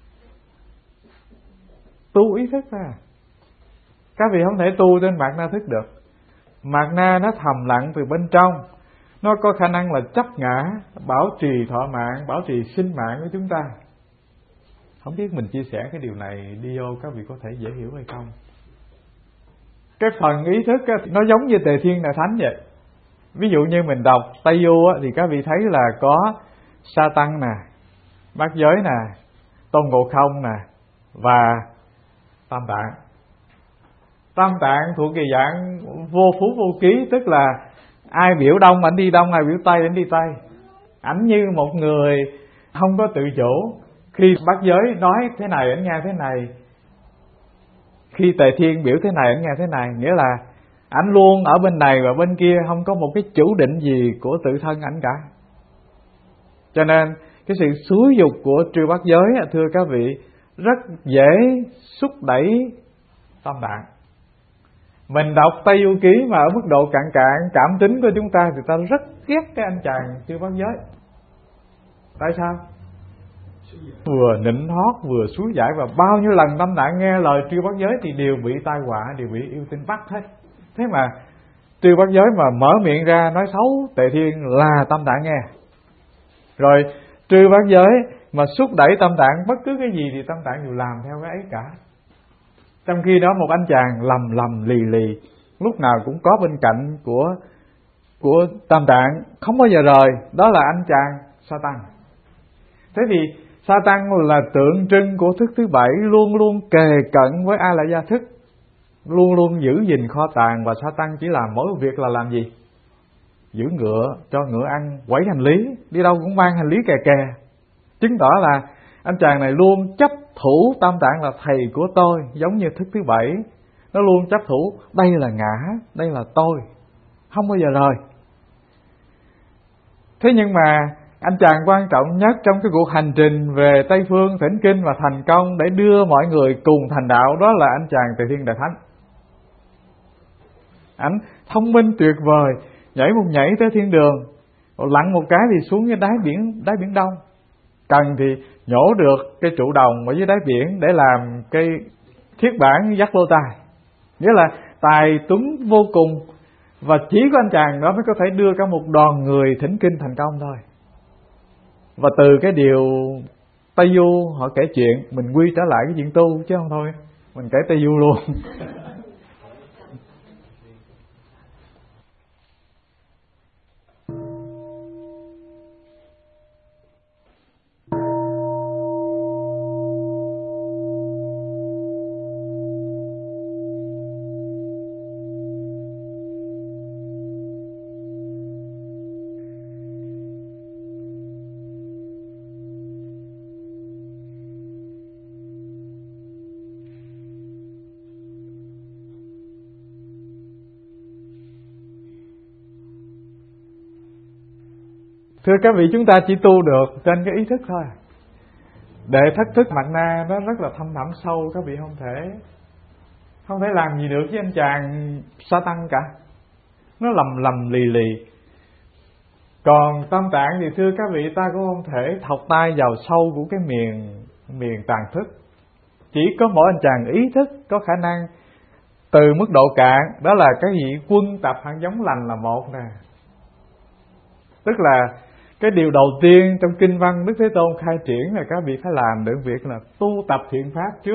Tu ý thức à. Các vị không thể tu trên Mạt Na thức được. Mạt Na nó thầm lặng từ bên trong, nó có khả năng là chấp ngã, bảo trì thọ mạng, bảo trì sinh mạng của chúng ta. Không biết mình chia sẻ cái điều này đi vô các vị có thể dễ hiểu hay không. Cái phần ý thức á, nó giống như Tề Thiên Đại Thánh vậy. Ví dụ như mình đọc Tây Du á, thì các vị thấy là có Sa Tăng nè, Bát Giới nè, Tôn Ngộ Không nè, và Tam Tạng. Tam Tạng thuộc kỳ dạng vô phú vô ký, tức là ai biểu đông ảnh đi đông, ai biểu tây ảnh đi tây. Ảnh như một người không có tự chủ. Khi Bát Giới nói thế này ảnh nghe thế này, khi Tề Thiên biểu thế này ảnh nghe thế này, nghĩa là ảnh luôn ở bên này và bên kia, không có một cái chủ định gì của tự thân ảnh cả. Cho nên cái sự xúi dục của trừ bát giới, thưa các vị, rất dễ xúc đẩy Tam Tạng. Mình đọc Tây Du Ký mà ở mức độ cạn cạn cảm tính của chúng ta thì ta rất ghét cái anh chàng trừ bát giới. Tại sao? Vừa nịnh hót vừa xúi giải, và bao nhiêu lần Tam Tạng nghe lời trừ bát giới thì đều bị tai họa, đều bị yêu tinh bắt hết. Thế mà trừ bát giới mà mở miệng ra nói xấu Tề Thiên là Tam Tạng nghe. Rồi trừ bát giới mà xúc đẩy Tam Tạng bất cứ cái gì thì Tam Tạng đều làm theo cái ấy cả. Trong khi đó một anh chàng lầm lầm lì lì, lúc nào cũng có bên cạnh của của Tam Tạng, không bao giờ rời, đó là anh chàng Sa Tăng. Thế thì Sa Tăng là tượng trưng của thức thứ bảy, luôn luôn kề cận với A Lại Gia thức, luôn luôn giữ gìn kho tàng. Và Sa Tăng chỉ làm mỗi việc là làm gì? Giữ ngựa, cho ngựa ăn, quẩy hành lý, đi đâu cũng mang hành lý kè kè. Chứng tỏ là anh chàng này luôn chấp thủ Tam Tạng là thầy của tôi, giống như thức thứ bảy. Nó luôn chấp thủ, đây là ngã, đây là tôi, không bao giờ rời. Thế nhưng mà anh chàng quan trọng nhất trong cái cuộc hành trình về Tây Phương thỉnh kinh và thành công để đưa mọi người cùng thành đạo, đó là anh chàng Tề Thiên Đại Thánh. Anh thông minh tuyệt vời, nhảy một nhảy tới thiên đường, lặn một cái thì xuống cái đáy biển, đáy biển Đông. Cần thì nhổ được cái trụ đồng ở dưới đáy biển để làm cái thiết bản dắt lô tài. Nghĩa là tài tuấn vô cùng, và chỉ có anh chàng đó mới có thể đưa cả một đoàn người thỉnh kinh thành công thôi. Và từ cái điều Tây Du họ kể chuyện, mình quy trở lại cái chuyện tu chứ không thôi mình kể Tây Du luôn. Thưa các vị, chúng ta chỉ tu được trên cái ý thức thôi. Để thất thức mặt na nó rất là thâm thẳm sâu, các vị không thể không thể làm gì được với anh chàng sa tăng cả. Nó lầm lầm lì lì. Còn tâm tạng thì thưa các vị, ta cũng không thể thọc tay vào sâu của cái miền miền tàn thức. Chỉ có mỗi anh chàng ý thức có khả năng từ mức độ cạn, đó là cái gì quân tập hạt giống lành là một nè. Tức là cái điều đầu tiên trong kinh văn Đức Thế Tôn khai triển là các vị phải làm được việc là tu tập thiện pháp trước.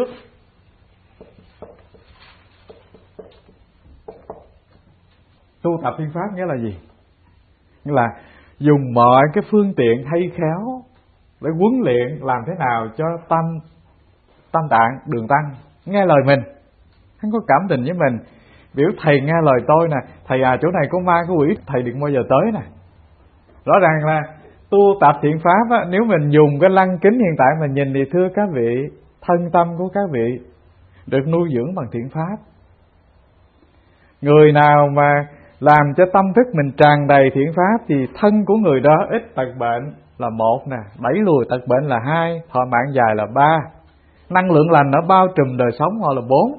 Tu tập thiện pháp nghĩa là gì? Nghĩa là dùng mọi cái phương tiện hay khéo để huấn luyện làm thế nào cho tâm tâm tạng đường tăng nghe lời mình, hắn có cảm tình với mình. Biểu thầy nghe lời tôi nè, thầy à chỗ này có ma có quỷ, thầy đừng bao giờ tới nè. Rõ ràng là tu tập thiện pháp á, nếu mình dùng cái lăng kính hiện tại mà nhìn thì thưa các vị, thân tâm của các vị được nuôi dưỡng bằng thiện pháp. Người nào mà làm cho tâm thức mình tràn đầy thiện pháp thì thân của người đó ít tật bệnh là một nè, đẩy lùi tật bệnh là hai, thọ mạng dài là ba, năng lượng lành nó bao trùm đời sống họ là bốn.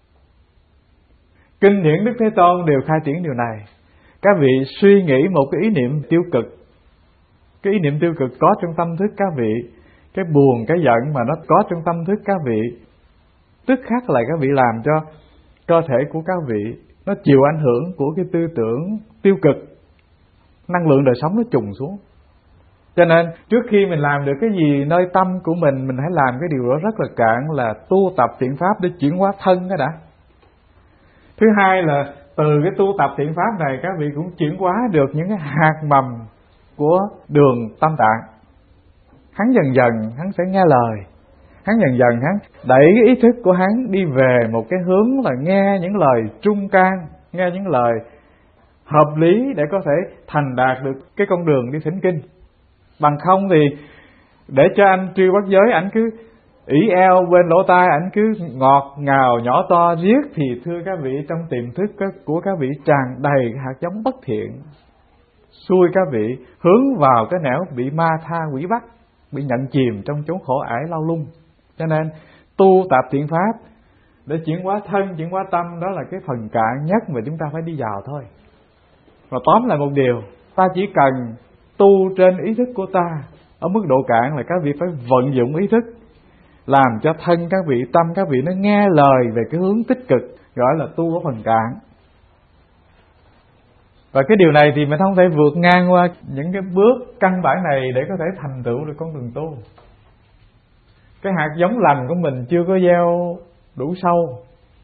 Kinh điển Đức Thế Tôn đều khai triển điều này. Các vị suy nghĩ một cái ý niệm tiêu cực, cái ý niệm tiêu cực có trong tâm thức các vị, cái buồn, cái giận mà nó có trong tâm thức các vị, tức khắc lại các vị làm cho cơ thể của các vị nó chịu ảnh hưởng của cái tư tưởng tiêu cực, năng lượng đời sống nó trùng xuống. Cho nên trước khi mình làm được cái gì nơi tâm của mình, mình hãy làm cái điều đó rất là cạn, là tu tập thiện pháp để chuyển hóa thân đó đã. Thứ hai là từ cái tu tập thiện pháp này các vị cũng chuyển hóa được những cái hạt mầm của đường tâm tạng. Hắn dần dần hắn sẽ nghe lời, hắn dần dần hắn đẩy cái ý thức của hắn đi về một cái hướng là nghe những lời trung can, nghe những lời hợp lý để có thể thành đạt được cái con đường đi thỉnh kinh. Bằng không thì để cho anh Triêu Bắc Giới ảnh cứ ỷ eo bên lỗ tai, ảnh cứ ngọt ngào nhỏ to riết thì thưa các vị, trong tiềm thức của các vị tràn đầy hạt giống bất thiện, xui các vị hướng vào cái nẻo bị ma tha quỷ bắt, bị nhận chìm trong chốn khổ ải lao lung. Cho nên tu tập thiện pháp để chuyển hóa thân, chuyển hóa tâm, đó là cái phần cạn nhất mà chúng ta phải đi vào thôi. Và tóm lại một điều, ta chỉ cần tu trên ý thức của ta ở mức độ cạn là các vị phải vận dụng ý thức làm cho thân các vị, tâm các vị nó nghe lời về cái hướng tích cực, gọi là tu ở phần cạn. Và cái điều này thì mình không thể vượt ngang qua những cái bước căn bản này để có thể thành tựu được con đường tu. Cái hạt giống lành của mình chưa có gieo đủ sâu.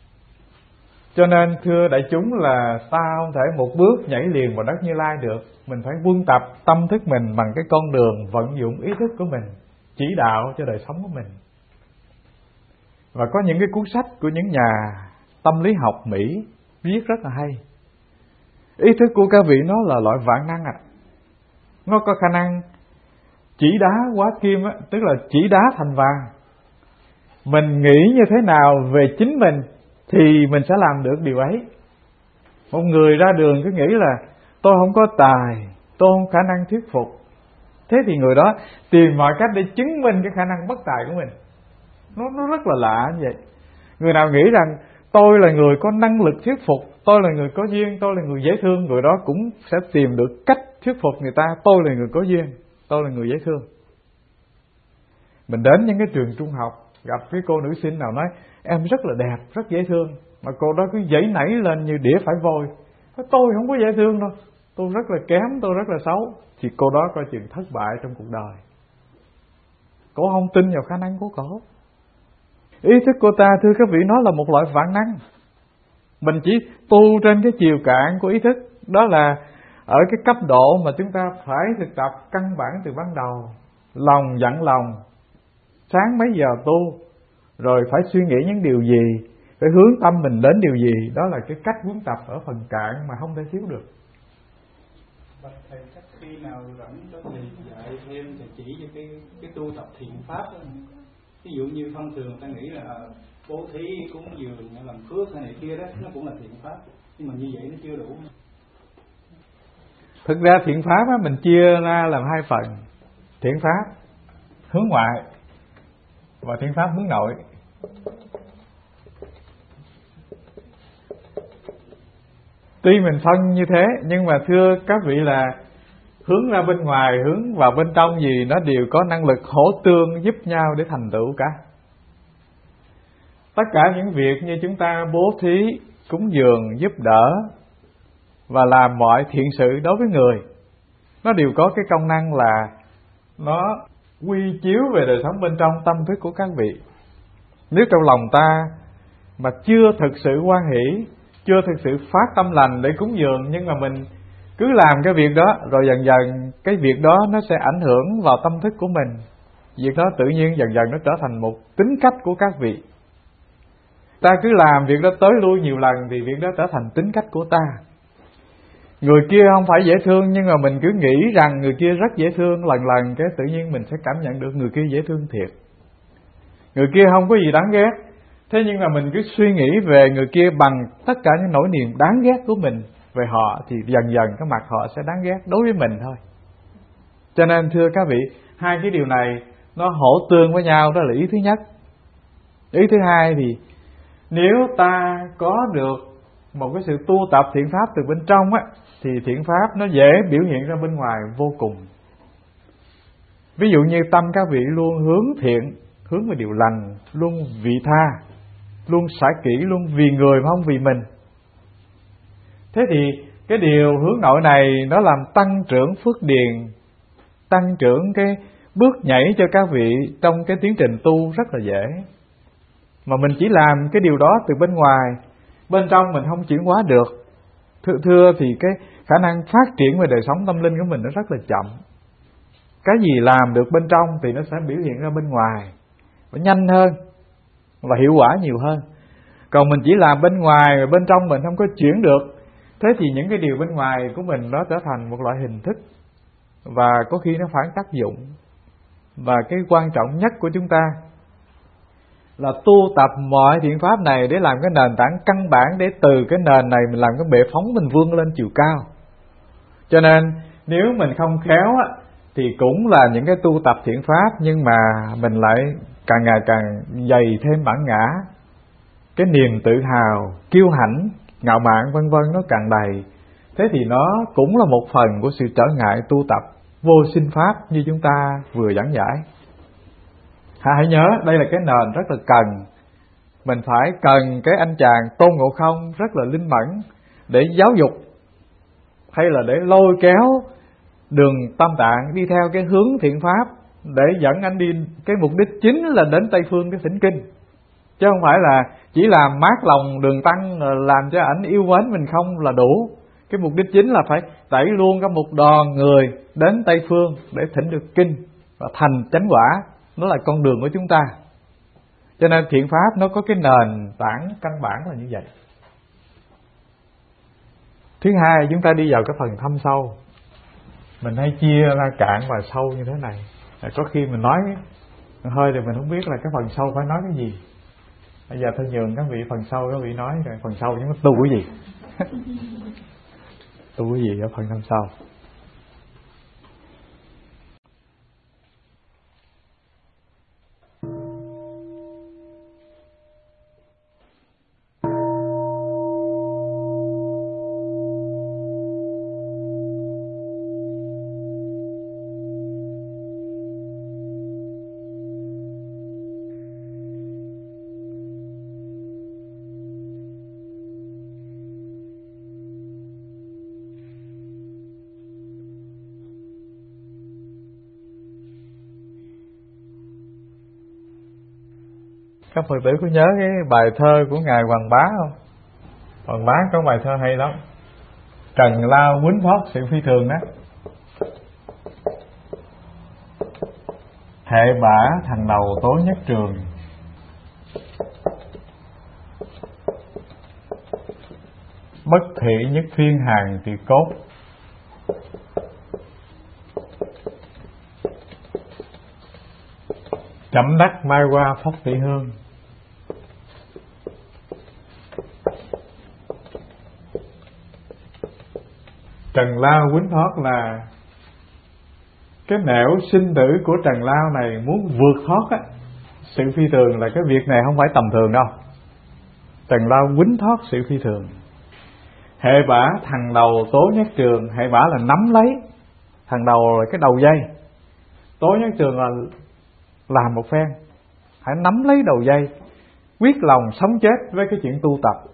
Cho nên thưa đại chúng là ta không thể một bước nhảy liền vào đất Như Lai được. Mình phải quân tập tâm thức mình bằng cái con đường vận dụng ý thức của mình, chỉ đạo cho đời sống của mình. Và có những cái cuốn sách của những nhà tâm lý học Mỹ viết rất là hay. Ý thức của các vị nó là loại vạn năng à. Nó có khả năng chỉ đá hóa kim á, tức là chỉ đá thành vàng. Mình nghĩ như thế nào về chính mình thì mình sẽ làm được điều ấy. Một người ra đường cứ nghĩ là tôi không có tài, tôi không khả năng thuyết phục, thế thì người đó tìm mọi cách để chứng minh cái khả năng bất tài của mình. Nó, nó rất là lạ như vậy. Người nào nghĩ rằng tôi là người có năng lực thuyết phục, tôi là người có duyên, tôi là người dễ thương, người đó cũng sẽ tìm được cách thuyết phục người ta, tôi là người có duyên, tôi là người dễ thương. Mình đến những cái trường trung học, gặp cái cô nữ sinh nào nói em rất là đẹp, rất dễ thương, mà cô đó cứ giãy nảy lên như đĩa phải vôi. Tôi không có dễ thương đâu, tôi rất là kém, tôi rất là xấu. Thì cô đó coi chừng thất bại trong cuộc đời. Cô không tin vào khả năng của cô. Ý thức của ta thưa các vị, nó là một loại vạn năng. Mình chỉ tu trên cái chiều cạn của ý thức, đó là ở cái cấp độ mà chúng ta phải thực tập căn bản từ ban đầu. Lòng dặn lòng, sáng mấy giờ tu, rồi phải suy nghĩ những điều gì, phải hướng tâm mình đến điều gì. Đó là cái cách huấn tập ở phần cạn mà không thể thiếu được. Bạch thầy, chắc khi nào rảnh có thầy dạy thêm, thầy chỉ cho cái cái tu tập thiện pháp đó. Ví dụ như thông thường ta nghĩ là bố thí, cúng dường, làm phước hay này kia đó, nó cũng là thiện pháp, nhưng mà như vậy nó chưa đủ. Thực ra thiện pháp á, mình chia ra làm hai phần: thiện pháp hướng ngoại và thiện pháp hướng nội. Tuy mình phân như thế, nhưng mà thưa các vị là hướng ra bên ngoài, hướng vào bên trong gì, nó đều có năng lực hỗ tương giúp nhau để thành tựu cả. Tất cả những việc như chúng ta bố thí, cúng dường, giúp đỡ và làm mọi thiện sự đối với người, nó đều có cái công năng là nó quy chiếu về đời sống bên trong tâm thức của các vị. Nếu trong lòng ta mà chưa thực sự hoan hỷ, chưa thực sự phát tâm lành để cúng dường, nhưng mà mình cứ làm cái việc đó, rồi dần dần cái việc đó nó sẽ ảnh hưởng vào tâm thức của mình. Việc đó tự nhiên dần dần nó trở thành một tính cách của các vị. Ta cứ làm việc đó tới lui nhiều lần thì việc đó trở thành tính cách của ta. Người kia không phải dễ thương, nhưng mà mình cứ nghĩ rằng người kia rất dễ thương, lần lần cái tự nhiên mình sẽ cảm nhận được người kia dễ thương thiệt. Người kia không có gì đáng ghét, thế nhưng mà mình cứ suy nghĩ về người kia bằng tất cả những nỗi niềm đáng ghét của mình về họ, thì dần dần cái mặt họ sẽ đáng ghét đối với mình thôi. Cho nên thưa các vị, hai cái điều này nó hỗ tương với nhau, đó là ý thứ nhất. Ý thứ hai thì nếu ta có được một cái sự tu tập thiện pháp từ bên trong á, thì thiện pháp nó dễ biểu hiện ra bên ngoài vô cùng. Ví dụ như tâm các vị luôn hướng thiện, hướng về điều lành, luôn vị tha, luôn xả kỹ, luôn vì người mà không vì mình. Thế thì cái điều hướng nội này nó làm tăng trưởng phước điền, tăng trưởng cái bước nhảy cho các vị trong cái tiến trình tu rất là dễ. Mà mình chỉ làm cái điều đó từ bên ngoài, bên trong mình không chuyển hóa được. Thưa, thưa thì cái khả năng phát triển về đời sống tâm linh của mình nó rất là chậm. Cái gì làm được bên trong thì nó sẽ biểu hiện ra bên ngoài, và nhanh hơn và hiệu quả nhiều hơn. Còn mình chỉ làm bên ngoài và bên trong mình không có chuyển được, thế thì những cái điều bên ngoài của mình nó trở thành một loại hình thức, và có khi nó phản tác dụng. Và cái quan trọng nhất của chúng ta là tu tập mọi thiện pháp này để làm cái nền tảng căn bản, để từ cái nền này mình làm cái bệ phóng mình vươn lên chiều cao. Cho nên nếu mình không khéo á, thì cũng là những cái tu tập thiện pháp, nhưng mà mình lại càng ngày càng dày thêm bản ngã, cái niềm tự hào, kiêu hãnh, ngạo mạn vân vân nó càng đầy. Thế thì nó cũng là một phần của sự trở ngại tu tập vô sinh pháp như chúng ta vừa giảng giải. Hãy nhớ đây là cái nền rất là cần. Mình phải cần cái anh chàng Tôn Ngộ Không rất là linh mẫn để giáo dục, hay là để lôi kéo Đường Tam Tạng đi theo cái hướng thiện pháp, để dẫn anh đi cái mục đích chính là đến Tây Phương cái thỉnh kinh, chứ không phải là chỉ làm mát lòng Đường Tăng làm cho ảnh yêu mến mình không là đủ. Cái mục đích chính là phải đẩy luôn cả một đoàn người đến Tây Phương để thỉnh được kinh và thành chánh quả. Nó là con đường của chúng ta. Cho nên thiện pháp nó có cái nền tảng căn bản là như vậy. Thứ hai, chúng ta đi vào cái phần thâm sâu. Mình hay chia ra cạn và sâu như thế này. Có khi mình nói hơi thì mình không biết là cái phần sâu phải nói cái gì. Bây giờ tôi nhường các vị phần sâu, các vị nói rồi phần sâu chúng ta tu cái gì. Tu cái gì ở phần thâm sâu. Các Phật tử có nhớ cái bài thơ của Ngài Hoàng Bá không? Hoàng Bá có bài thơ hay lắm. Trần lao quýnh phóc sự phi thường đó. Hệ bả thằng đầu tối nhất trường, bất thị nhất phiên hàng thì cốt. Chấm đắc mai qua phóc tỷ hương. trần lao quýnh thoát là cái nẻo sinh tử của trần lao này, muốn vượt thoát á, sự phi thường là cái việc này không phải tầm thường đâu. Trần lao quýnh thoát sự phi thường. Hệ bả thằng đầu Tố Nhất Trường, hệ bả là nắm lấy, thằng đầu là cái đầu dây, Tố Nhất Trường là làm một phen, hãy nắm lấy đầu dây, quyết lòng sống chết với cái chuyện tu tập.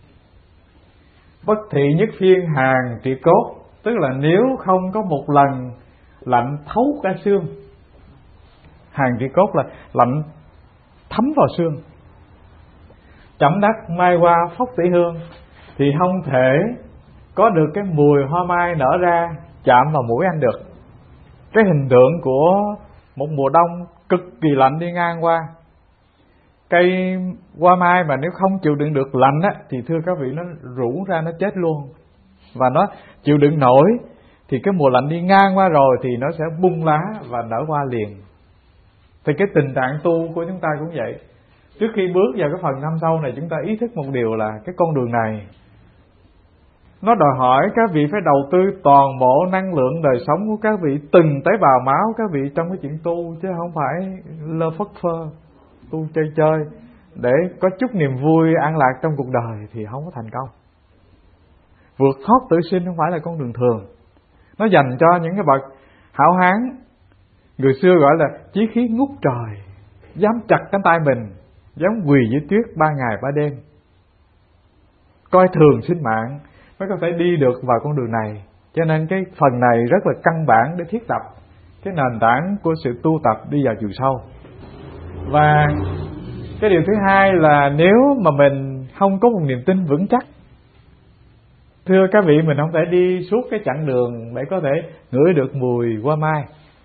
Bất thị nhất phiên hàng trị cốt, tức là nếu không có một lần lạnh thấu cả xương. Hàng trị cốt là lạnh thấm vào xương. Chẩm đắc mai hoa phốc tỷ hương, thì không thể có được cái mùi hoa mai nở ra chạm vào mũi anh được. Cái hình tượng của một mùa đông cực kỳ lạnh đi ngang qua, cây hoa mai mà nếu không chịu đựng được lạnh á, thì thưa các vị nó rũ ra nó chết luôn. Và nó chịu đựng nổi thì cái mùa lạnh đi ngang qua rồi thì nó sẽ bung lá và nở hoa liền. Thì cái tình trạng tu của chúng ta cũng vậy. Trước khi bước vào cái phần năm sau này, chúng ta ý thức một điều là cái con đường này nó đòi hỏi các vị phải đầu tư toàn bộ năng lượng đời sống của các vị, từng tế bào máu các vị trong cái chuyện tu, chứ không phải lơ phất phơ tu chơi chơi để có chút niềm vui an lạc trong cuộc đời thì không có thành công. Vượt thoát tử sinh không phải là con đường thường, nó dành cho những cái bậc hảo hán, người xưa gọi là chí khí ngút trời, dám chặt cánh tay mình, dám quỳ dưới tuyết ba ngày ba đêm, coi thường sinh mạng mới có thể đi được vào con đường này. Cho nên cái phần này rất là căn bản để thiết lập cái nền tảng của sự tu tập đi vào chiều sâu. Và cái điều thứ hai là nếu mà mình không có một niềm tin vững chắc, thưa các vị, mình không thể đi suốt cái chặng đường để có thể ngửi được mùi hoa mai.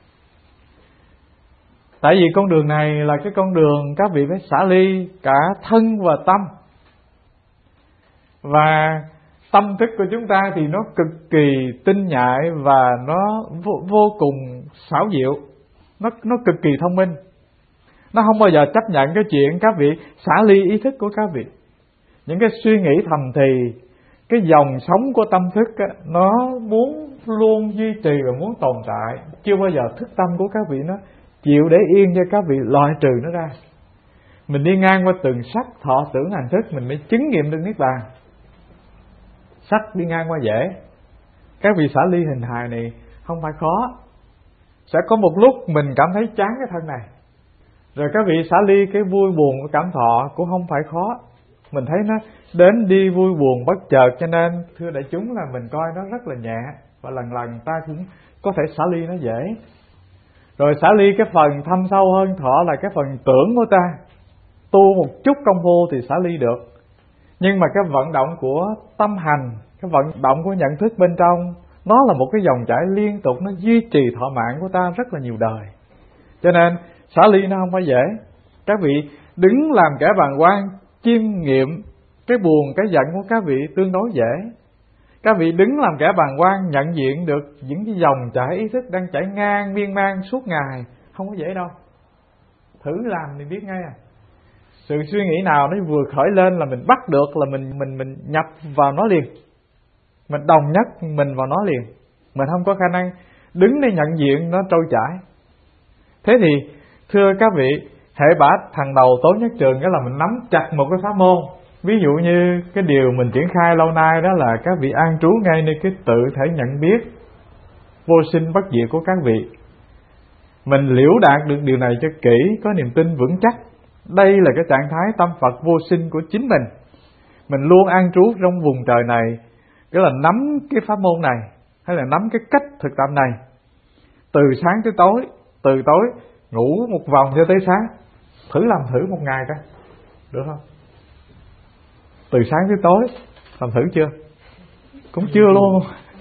Tại vì con đường này là cái con đường các vị phải xả ly cả thân và tâm. Và tâm thức của chúng ta thì nó cực kỳ tinh nhạy và nó vô, vô cùng xảo diệu, nó, nó cực kỳ thông minh. Nó không bao giờ chấp nhận cái chuyện các vị xả ly ý thức của các vị. Những cái suy nghĩ thầm thì, cái dòng sống của tâm thức á, nó muốn luôn duy trì và muốn tồn tại. Chưa bao giờ thức tâm của các vị nó chịu để yên cho các vị loại trừ nó ra. Mình đi ngang qua từng sắc thọ tưởng hành thức, mình mới chứng nghiệm được niết bàn. Sắc đi ngang qua dễ, các vị xả ly hình hài này không phải khó. Sẽ có một lúc mình cảm thấy chán cái thân này, rồi các vị xả ly cái vui buồn của cảm thọ cũng không phải khó. Mình thấy nó đến đi vui buồn bất chợt, cho nên thưa đại chúng là mình coi nó rất là nhẹ, và lần lần ta cũng có thể xả ly nó dễ. Rồi xả ly cái phần thâm sâu hơn thọ là cái phần tưởng của ta, tu một chút công phu thì xả ly được. Nhưng mà cái vận động của tâm hành, cái vận động của nhận thức bên trong, nó là một cái dòng chảy liên tục, nó duy trì thọ mạng của ta rất là nhiều đời. Cho nên xả ly nó không phải dễ. Các vị đứng làm kẻ bàng quan, chiêm nghiệm cái buồn cái giận của các vị tương đối dễ. Các vị đứng làm kẻ bàng quan, nhận diện được những cái dòng chảy ý thức đang chảy ngang miên man suốt ngày, không có dễ đâu. Thử làm thì biết ngay à. Sự suy nghĩ nào nó vừa khởi lên là mình bắt được, là mình mình mình nhập vào nó liền, mình đồng nhất mình vào nó liền. Mình không có khả năng đứng để nhận diện nó trôi chảy. Thế thì thưa các vị, hệ bả thằng đầu Tố Nhất Trường, đó là mình nắm chặt một cái pháp môn. Ví dụ như cái điều mình triển khai lâu nay đó là các vị an trú ngay nơi cái tự thể nhận biết vô sinh bất diệt của các vị. Mình liễu đạt được điều này cho kỹ, có niềm tin vững chắc. Đây là cái trạng thái tâm Phật vô sinh của chính mình. Mình luôn an trú trong vùng trời này, cái là nắm cái pháp môn này, hay là nắm cái cách thực tập này, từ sáng tới tối, từ tối ngủ một vòng cho tới sáng. Thử làm thử một ngày coi, được không? Từ sáng tới tối làm thử chưa? Cũng chưa luôn.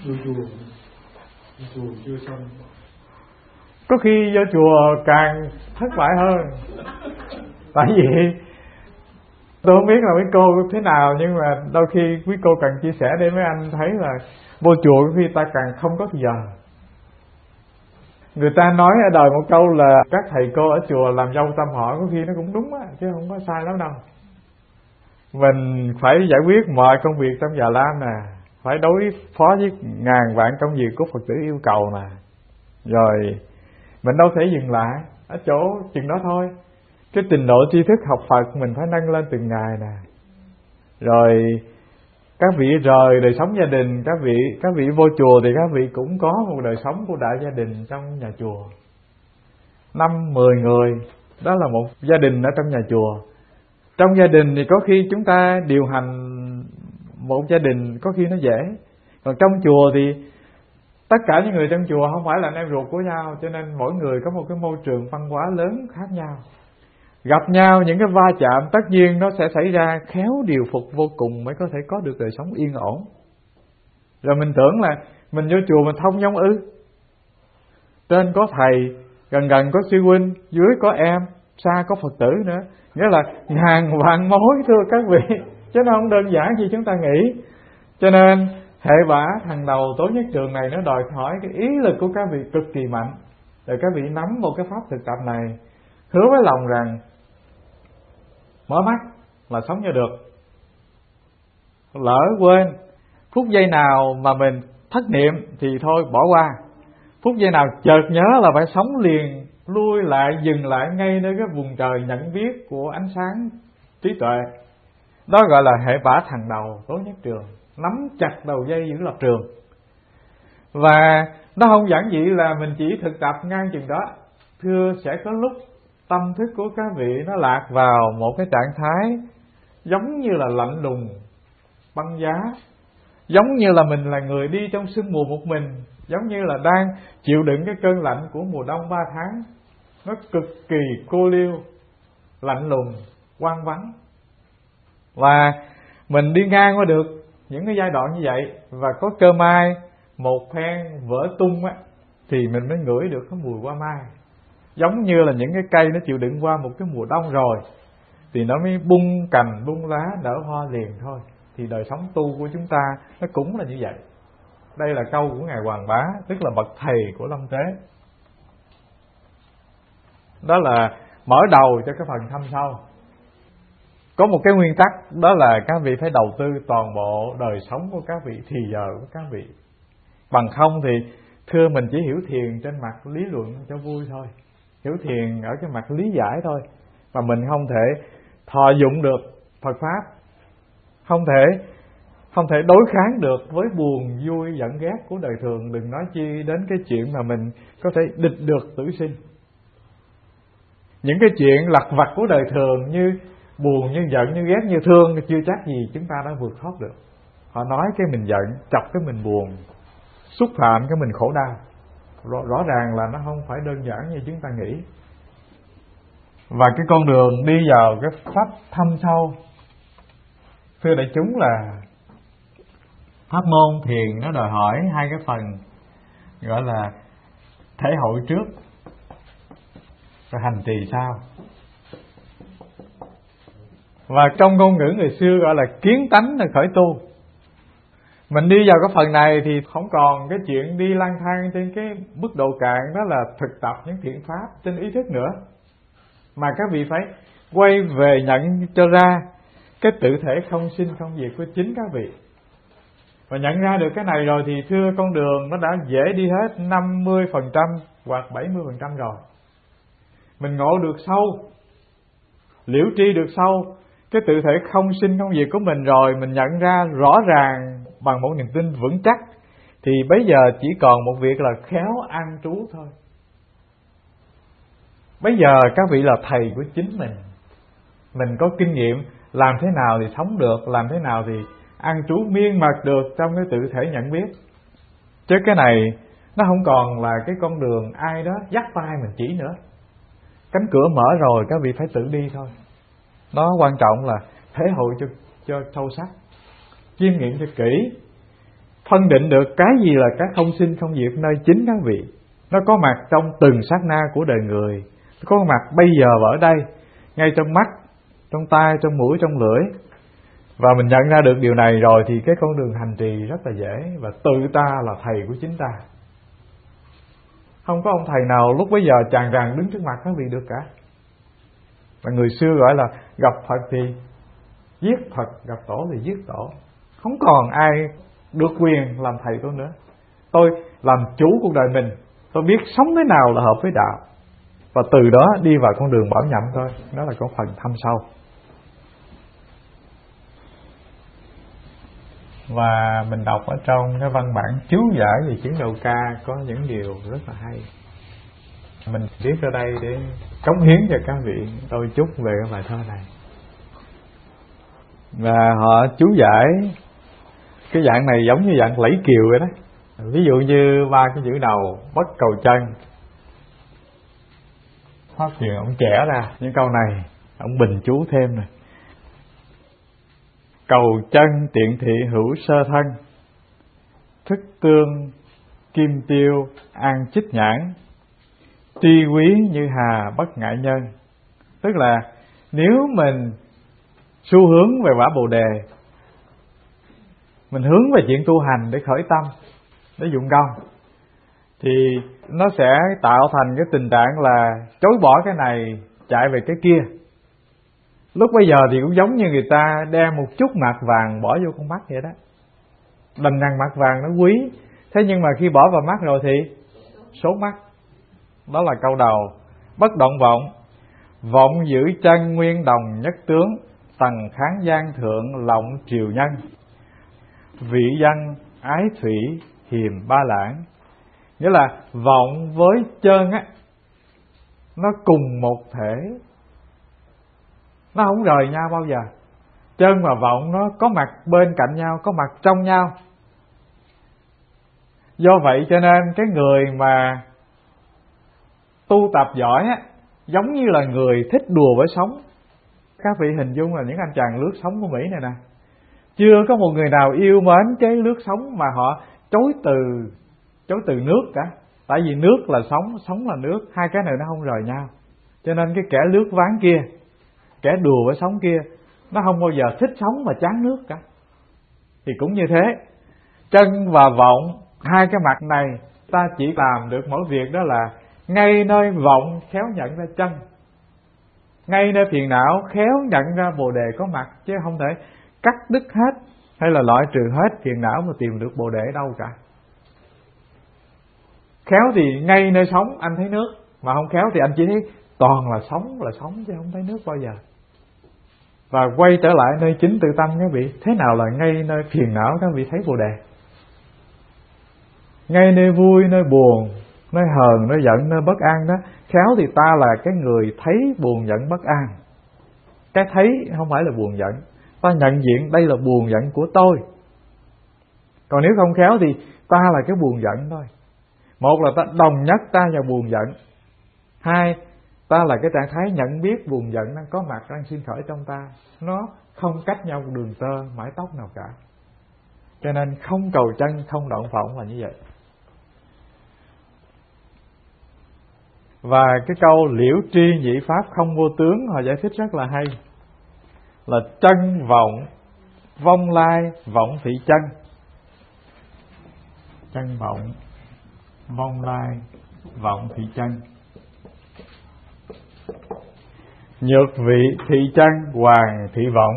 Chưa xong. Có khi vô chùa càng thất bại hơn. Tại vì tôi không biết là mấy cô thế nào, nhưng mà đôi khi quý cô cần chia sẻ để mấy anh thấy là vô chùa có khi ta càng không có giờ. Người ta nói ở đời một câu là các thầy cô ở chùa làm dâu tâm họ, có khi nó cũng đúng á, chứ không có sai lắm đâu. Mình phải giải quyết mọi công việc trong giờ làm nè, phải đối phó với ngàn vạn công việc của Phật tử yêu cầu nè. Rồi mình đâu thể dừng lại ở chỗ chừng đó thôi. Cái trình độ tri thức học Phật mình phải nâng lên từng ngày nè. Rồi các vị rời đời sống gia đình, các vị các vị vô chùa thì các vị cũng có một đời sống của đại gia đình trong nhà chùa. Năm mười người, đó là một gia đình ở trong nhà chùa. Trong gia đình thì có khi chúng ta điều hành một gia đình có khi nó dễ. Còn trong chùa thì tất cả những người trong chùa không phải là anh em ruột của nhau, cho nên mỗi người có một cái môi trường văn hóa lớn khác nhau. Gặp nhau những cái va chạm tất nhiên nó sẽ xảy ra, khéo điều phục vô cùng mới có thể có được đời sống yên ổn. Rồi mình tưởng là mình vô chùa mình thông dong ư. Trên có thầy, gần gần có sư huynh, dưới có em, xa có Phật tử nữa. Nghĩa là ngàn vạn mối thưa các vị, chứ nó không đơn giản như chúng ta nghĩ. Cho nên hệ quả thằng đầu Tố Nhất Trường này nó đòi hỏi cái ý lực của các vị cực kỳ mạnh. Rồi các vị nắm một cái pháp thực tập này, hứa với lòng rằng mở mắt là sống cho được. Lỡ quên phút giây nào mà mình thất niệm thì thôi bỏ qua. Phút giây nào chợt nhớ là phải sống liền, lui lại, dừng lại ngay nơi cái vùng trời nhận biết của ánh sáng trí tuệ. Đó gọi là hệ bả thằng đầu Tố Nhất Trường, nắm chặt đầu dây giữ lập trường. Và nó không giản dị là mình chỉ thực tập ngang chừng đó. Thưa sẽ có lúc tâm thức của các vị nó lạc vào một cái trạng thái giống như là lạnh lùng, băng giá, giống như là mình là người đi trong sương mù một mình, giống như là đang chịu đựng cái cơn lạnh của mùa đông ba tháng. Nó cực kỳ cô liêu, lạnh lùng, hoang vắng. Và mình đi ngang qua được những cái giai đoạn như vậy, và có cơ may một phen vỡ tung á, thì mình mới ngửi được cái mùi hoa mai. Giống như là những cái cây nó chịu đựng qua một cái mùa đông rồi thì nó mới bung cành, bung lá, nở hoa liền thôi. Thì đời sống tu của chúng ta nó cũng là như vậy. Đây là câu của Ngài Hoàng Bá, tức là bậc thầy của Long Tế. Đó là mở đầu cho cái phần thâm sâu. Có một cái nguyên tắc, đó là các vị phải đầu tư toàn bộ đời sống của các vị, thì giờ của các vị. Bằng không thì thưa mình chỉ hiểu thiền trên mặt lý luận cho vui thôi, hiểu thiền ở cái mặt lý giải thôi, mà mình không thể thọ dụng được Phật Pháp, không thể không thể đối kháng được với buồn vui giận ghét của đời thường, đừng nói chi đến cái chuyện mà mình có thể địch được tử sinh. Những cái chuyện lặt vặt của đời thường như buồn, như giận, như ghét, như thương, chưa chắc gì chúng ta đã vượt thoát được. Họ nói cái mình giận, chọc cái mình buồn, xúc phạm cái mình khổ đau. Rõ, rõ ràng là nó không phải đơn giản như chúng ta nghĩ. Và cái con đường đi vào cái pháp thâm sâu, thưa đại chúng, là pháp môn thiền nó đòi hỏi hai cái phần, gọi là thể hội trước rồi hành trì sau. Và trong ngôn ngữ người xưa gọi là kiến tánh là khởi tu. Mình đi vào cái phần này thì không còn cái chuyện đi lang thang trên cái mức độ cạn, đó là thực tập những thiện pháp trên ý thức nữa, mà các vị phải quay về nhận cho ra cái tự thể không sinh không diệt của chính các vị. Và nhận ra được cái này rồi thì thưa con đường nó đã dễ đi hết năm mươi phần trăm hoặc bảy mươi phần trăm rồi. Mình ngộ được sâu, liễu tri được sâu cái tự thể không sinh không diệt của mình rồi, mình nhận ra rõ ràng bằng một niềm tin vững chắc, thì bây giờ chỉ còn một việc là khéo an trú thôi. Bây giờ các vị là thầy của chính mình. Mình có kinh nghiệm làm thế nào thì sống được, làm thế nào thì an trú miên mật được trong cái tự thể nhận biết. Chứ cái này nó không còn là cái con đường ai đó dắt tay mình chỉ nữa. Cánh cửa mở rồi, các vị phải tự đi thôi. Nó quan trọng là thể hội cho, cho sâu sắc, chiêm nghiệm cho kỹ, phân định được cái gì là cái không sinh không diệt nơi chính các vị. Nó có mặt trong từng sát na của đời người, nó có mặt bây giờ và ở đây, ngay trong mắt, trong tai, trong mũi, trong lưỡi. Và mình nhận ra được điều này rồi thì cái con đường hành trì rất là dễ, và tự ta là thầy của chính ta. Không có ông thầy nào lúc bấy giờ tràn tràn đứng trước mặt các vị được cả. Và người xưa gọi là gặp Phật thì giết Phật, gặp Tổ thì giết Tổ. Không còn ai được quyền làm thầy tôi nữa. Tôi làm chủ cuộc đời mình, tôi biết sống thế nào là hợp với đạo, và từ đó đi vào con đường bảo nhậm thôi. Đó là có phần thâm sâu. Và mình đọc ở trong cái văn bản chú giải về chuyến đầu ca có những điều rất là hay. Mình viết ở đây để cống hiến cho các vị tôi chút về cái bài thơ này. Và họ chú giải cái dạng này giống như dạng lẫy kiều vậy đó. Ví dụ như ba cái chữ đầu bất cầu chân, Pháp Hiền ông trẻ ra những câu này, ông bình chú thêm này: cầu chân tiện thị hữu sơ thân, thức tương kim tiêu an chích nhãn, tri quý như hà bất ngại nhân. Tức là nếu mình xu hướng về quả Bồ Đề, mình hướng về chuyện tu hành để khởi tâm, để dụng công, thì nó sẽ tạo thành cái tình trạng là chối bỏ cái này chạy về cái kia. Lúc bây giờ thì cũng giống như người ta đem một chút mạt vàng bỏ vô con mắt vậy đó. Đành rằng mạt vàng nó quý, thế nhưng mà khi bỏ vào mắt rồi thì sốt mắt. Đó là câu đầu. Bất động vọng, vọng giữ chân nguyên đồng nhất tướng, tầng kháng gian thượng lộng triều nhân, vị dân ái thủy hiềm ba lãng. Nghĩa là vọng với chân á, nó cùng một thể, nó không rời nhau bao giờ. Chân và vọng nó có mặt bên cạnh nhau, có mặt trong nhau. Do vậy cho nên cái người mà tu tập giỏi á, giống như là người thích đùa với sống. Các vị hình dung là những anh chàng lướt sóng của Mỹ này nè, chưa có một người nào yêu mến cái lướt sóng mà họ chối từ chối từ nước cả. Tại vì nước là sống, sống là nước, hai cái này nó không rời nhau. Cho nên cái kẻ lướt ván kia, kẻ đùa với sóng kia, nó không bao giờ thích sống mà chán nước cả. Thì cũng như thế, chân và vọng, hai cái mặt này ta chỉ làm được mỗi việc đó là ngay nơi vọng khéo nhận ra chân, ngay nơi phiền não khéo nhận ra Bồ Đề có mặt, chứ không thể cắt đứt hết hay là loại trừ hết phiền não mà tìm được Bồ Đề ở đâu cả. Khéo thì ngay nơi sống anh thấy nước, mà không khéo thì anh chỉ thấy toàn là sống là sống chứ không thấy nước bao giờ. Và quay trở lại nơi chính tự tâm các vị, thế nào là ngay nơi phiền não các vị thấy Bồ Đề? Ngay nơi vui, nơi buồn, nơi hờn, nơi giận, nơi bất an đó, khéo thì ta là cái người thấy buồn giận bất an. Cái thấy không phải là buồn giận, ta nhận diện đây là buồn giận của tôi. Còn nếu không khéo thì ta là cái buồn giận thôi. Một là ta đồng nhất ta và buồn giận. Hai, ta là cái trạng thái nhận biết buồn giận đang có mặt, đang sinh khởi trong ta. Nó không cách nhau một đường tơ, mái tóc nào cả. Cho nên không cầu chân, không động vọng là như vậy. Và cái câu liễu tri nhị pháp không vô tướng, họ giải thích rất là hay. Là chân vọng, vong lai, vọng thị chân. Chân vọng, vong lai, vọng thị chân. Nhược vị thị chân, hoàng thị vọng.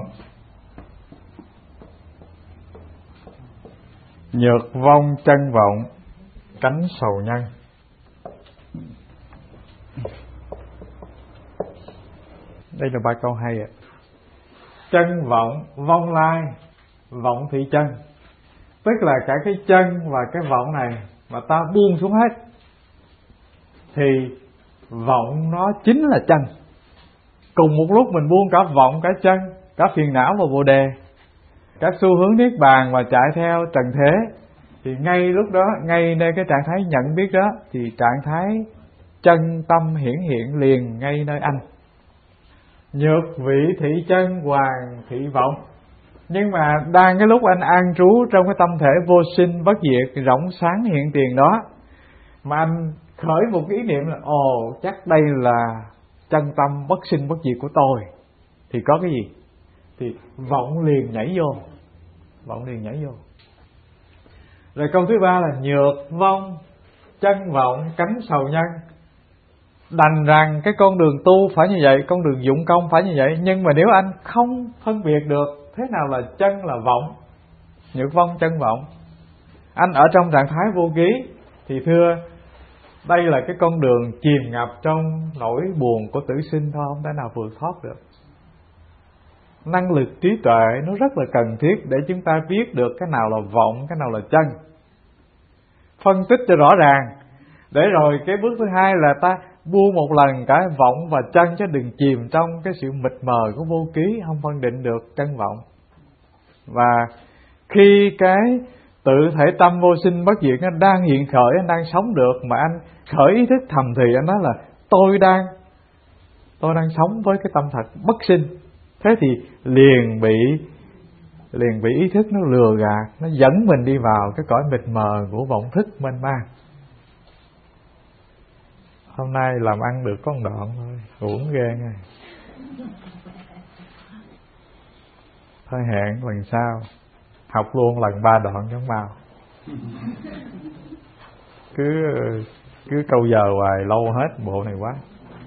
Nhược vong chân vọng, cánh sầu nhân. Đây là ba câu hay ạ. Chân vọng, vong lai, vọng thị chân. Tức là cả cái chân và cái vọng này mà ta buông xuống hết, thì vọng nó chính là chân. Cùng một lúc mình buông cả vọng, cả chân, cả phiền não và Bồ Đề, cả xu hướng niết bàn và chạy theo trần thế, thì ngay lúc đó, ngay nơi cái trạng thái nhận biết đó, thì trạng thái chân tâm hiển hiện liền ngay nơi anh. Nhược vị thị chân, hoàng thị vọng. Nhưng mà đang cái lúc anh an trú trong cái tâm thể vô sinh bất diệt, rộng sáng hiện tiền đó, mà anh khởi một cái ý niệm là ồ chắc đây là chân tâm bất sinh bất diệt của tôi, thì có cái gì? Thì vọng liền nhảy vô. Vọng liền nhảy vô. Rồi câu thứ ba là nhược vong chân vọng, cánh sầu nhân. Đành rằng cái con đường tu phải như vậy, con đường dụng công phải như vậy, nhưng mà nếu anh không phân biệt được thế nào là chân là vọng, nhược vong chân vọng, Anh ở trong trạng thái vô ký thì thưa, đây là cái con đường chìm ngập trong nỗi buồn của tử sinh thôi, không thể nào vượt thoát được. Năng lực trí tuệ nó rất là cần thiết để chúng ta biết được cái nào là vọng, cái nào là chân, phân tích cho rõ ràng. Để rồi cái bước thứ hai là ta buông một lần cả vọng và chân, chứ đừng chìm trong cái sự mịt mờ của vô ký, không phân định được chân vọng. Và khi cái tự thể tâm vô sinh bất diệt nó đang hiện khởi, anh đang sống được, mà anh khởi ý thức thầm thì anh nói là tôi đang tôi đang sống với cái tâm thật bất sinh. Thế thì liền bị liền bị ý thức nó lừa gạt, nó dẫn mình đi vào cái cõi mịt mờ của vọng thức mênh mang. Hôm nay làm ăn được có một đoạn thôi, uổng ghê nghe. Thôi hẹn lần sau học luôn lần ba đoạn giống Mao. Cứ cứ câu giờ hoài lâu hết bộ này quá.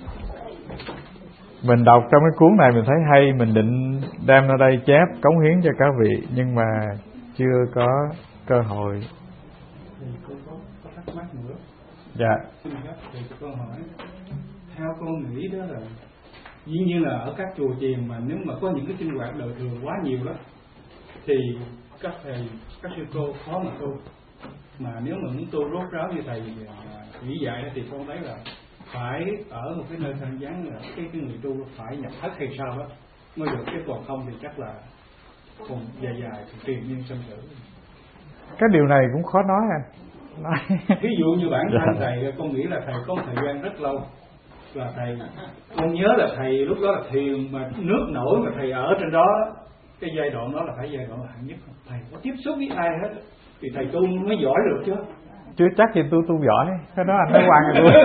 Mình đọc trong cái cuốn này mình thấy hay, mình định đem ra đây chép cống hiến cho các vị, nhưng mà chưa có cơ hội. Cô có, có thắc mắc nữa. Dạ. Xin phép thầy cho con hỏi. Theo con nghĩ đó là dĩ nhiên là ở các chùa chiền mà nếu mà có những cái sinh hoạt đời thường quá nhiều đó thì các thầy, các sư cô khó mà tu. Mà nếu mà muốn tu rốt ráo như thầy chỉ dạy thì con thấy là phải ở một cái nơi thanh vắng, là cái, cái người tu phải nhập thất hay sao đó mới được, chứ còn không thì chắc là còn dài dài thì truyền nhiên sinh tử. Cái điều này cũng khó nói à. Nói. Ví dụ như bản thân thầy, con nghĩ là thầy có một thời gian rất lâu và thầy, con nhớ là thầy lúc đó là thiền mà nước nổi mà thầy ở trên đó, cái giai đoạn đó là phải giai đoạn hạng nhất. Thầy có tiếp xúc với ai hết thì thầy tu mới giỏi được chứ. Chưa chắc thì tôi tu giỏi, cái đó anh nói quan rồi tôi.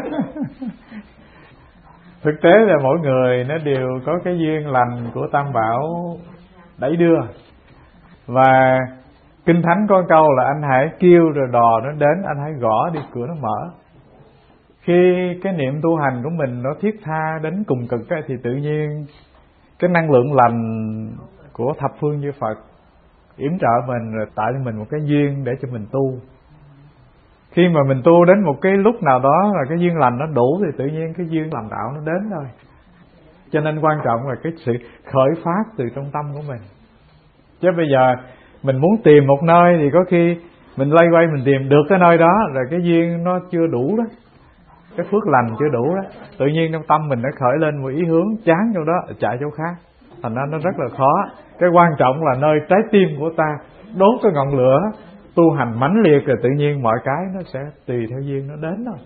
Thực tế là mỗi người nó đều có cái duyên lành của Tam Bảo đẩy đưa. Và Kinh Thánh có câu là anh hãy kêu rồi đò nó đến, anh hãy gõ đi cửa nó mở. Khi cái niệm tu hành của mình nó thiết tha đến cùng cực ấy, thì tự nhiên cái năng lượng lành của thập phương chư Phật yểm trợ mình, rồi tạo cho mình một cái duyên để cho mình tu. Khi mà mình tu đến một cái lúc nào đó là cái duyên lành nó đủ thì tự nhiên cái duyên làm đạo nó đến thôi. Cho nên quan trọng là cái sự khởi phát từ trong tâm của mình. Chứ bây giờ mình muốn tìm một nơi thì có khi mình lay quay mình tìm được cái nơi đó rồi cái duyên nó chưa đủ đó, cái phước lành chưa đủ đó, tự nhiên trong tâm mình nó khởi lên một ý hướng chán chỗ đó chạy chỗ khác, thành ra nó rất là khó. Cái quan trọng là nơi trái tim của ta đốt cái ngọn lửa tu hành mãnh liệt, rồi tự nhiên mọi cái nó sẽ tùy theo duyên nó đến thôi.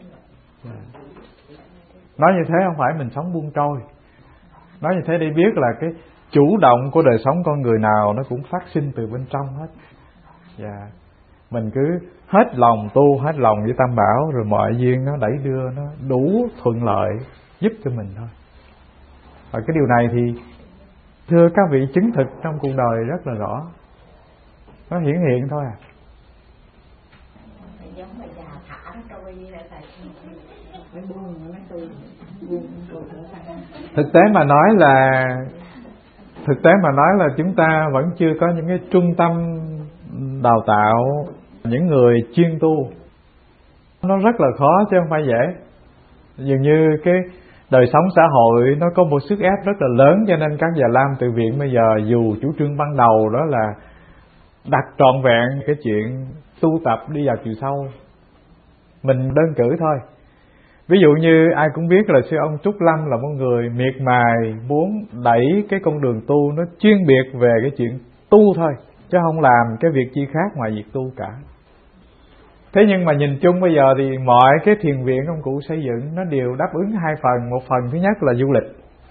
Nói như thế không phải mình sống buông trôi. Nói như thế để biết là cái chủ động của đời sống con người nào nó cũng phát sinh từ bên trong hết. Dạ. Mình cứ hết lòng tu, hết lòng với Tam Bảo, rồi mọi duyên nó đẩy đưa, nó đủ thuận lợi giúp cho mình thôi. Và cái điều này thì thưa các vị chứng thực trong cuộc đời rất là rõ, nó hiển hiện thôi à. Thực tế mà nói là thực tế mà nói là chúng ta vẫn chưa có những cái trung tâm đào tạo những người chuyên tu. Nó rất là khó chứ không phải dễ. Dường như cái đời sống xã hội nó có một sức ép rất là lớn, cho nên các Già Lam Tự Viện bây giờ dù chủ trương ban đầu đó là đặt trọn vẹn cái chuyện tu tập đi vào chiều sâu, mình đơn cử thôi. Ví dụ như ai cũng biết là sư ông Trúc Lâm là một người miệt mài muốn đẩy cái con đường tu nó chuyên biệt về cái chuyện tu thôi, chứ không làm cái việc chi khác ngoài việc tu cả. Thế nhưng mà nhìn chung bây giờ thì mọi cái thiền viện ông cụ xây dựng nó đều đáp ứng hai phần. Một phần thứ nhất là du lịch.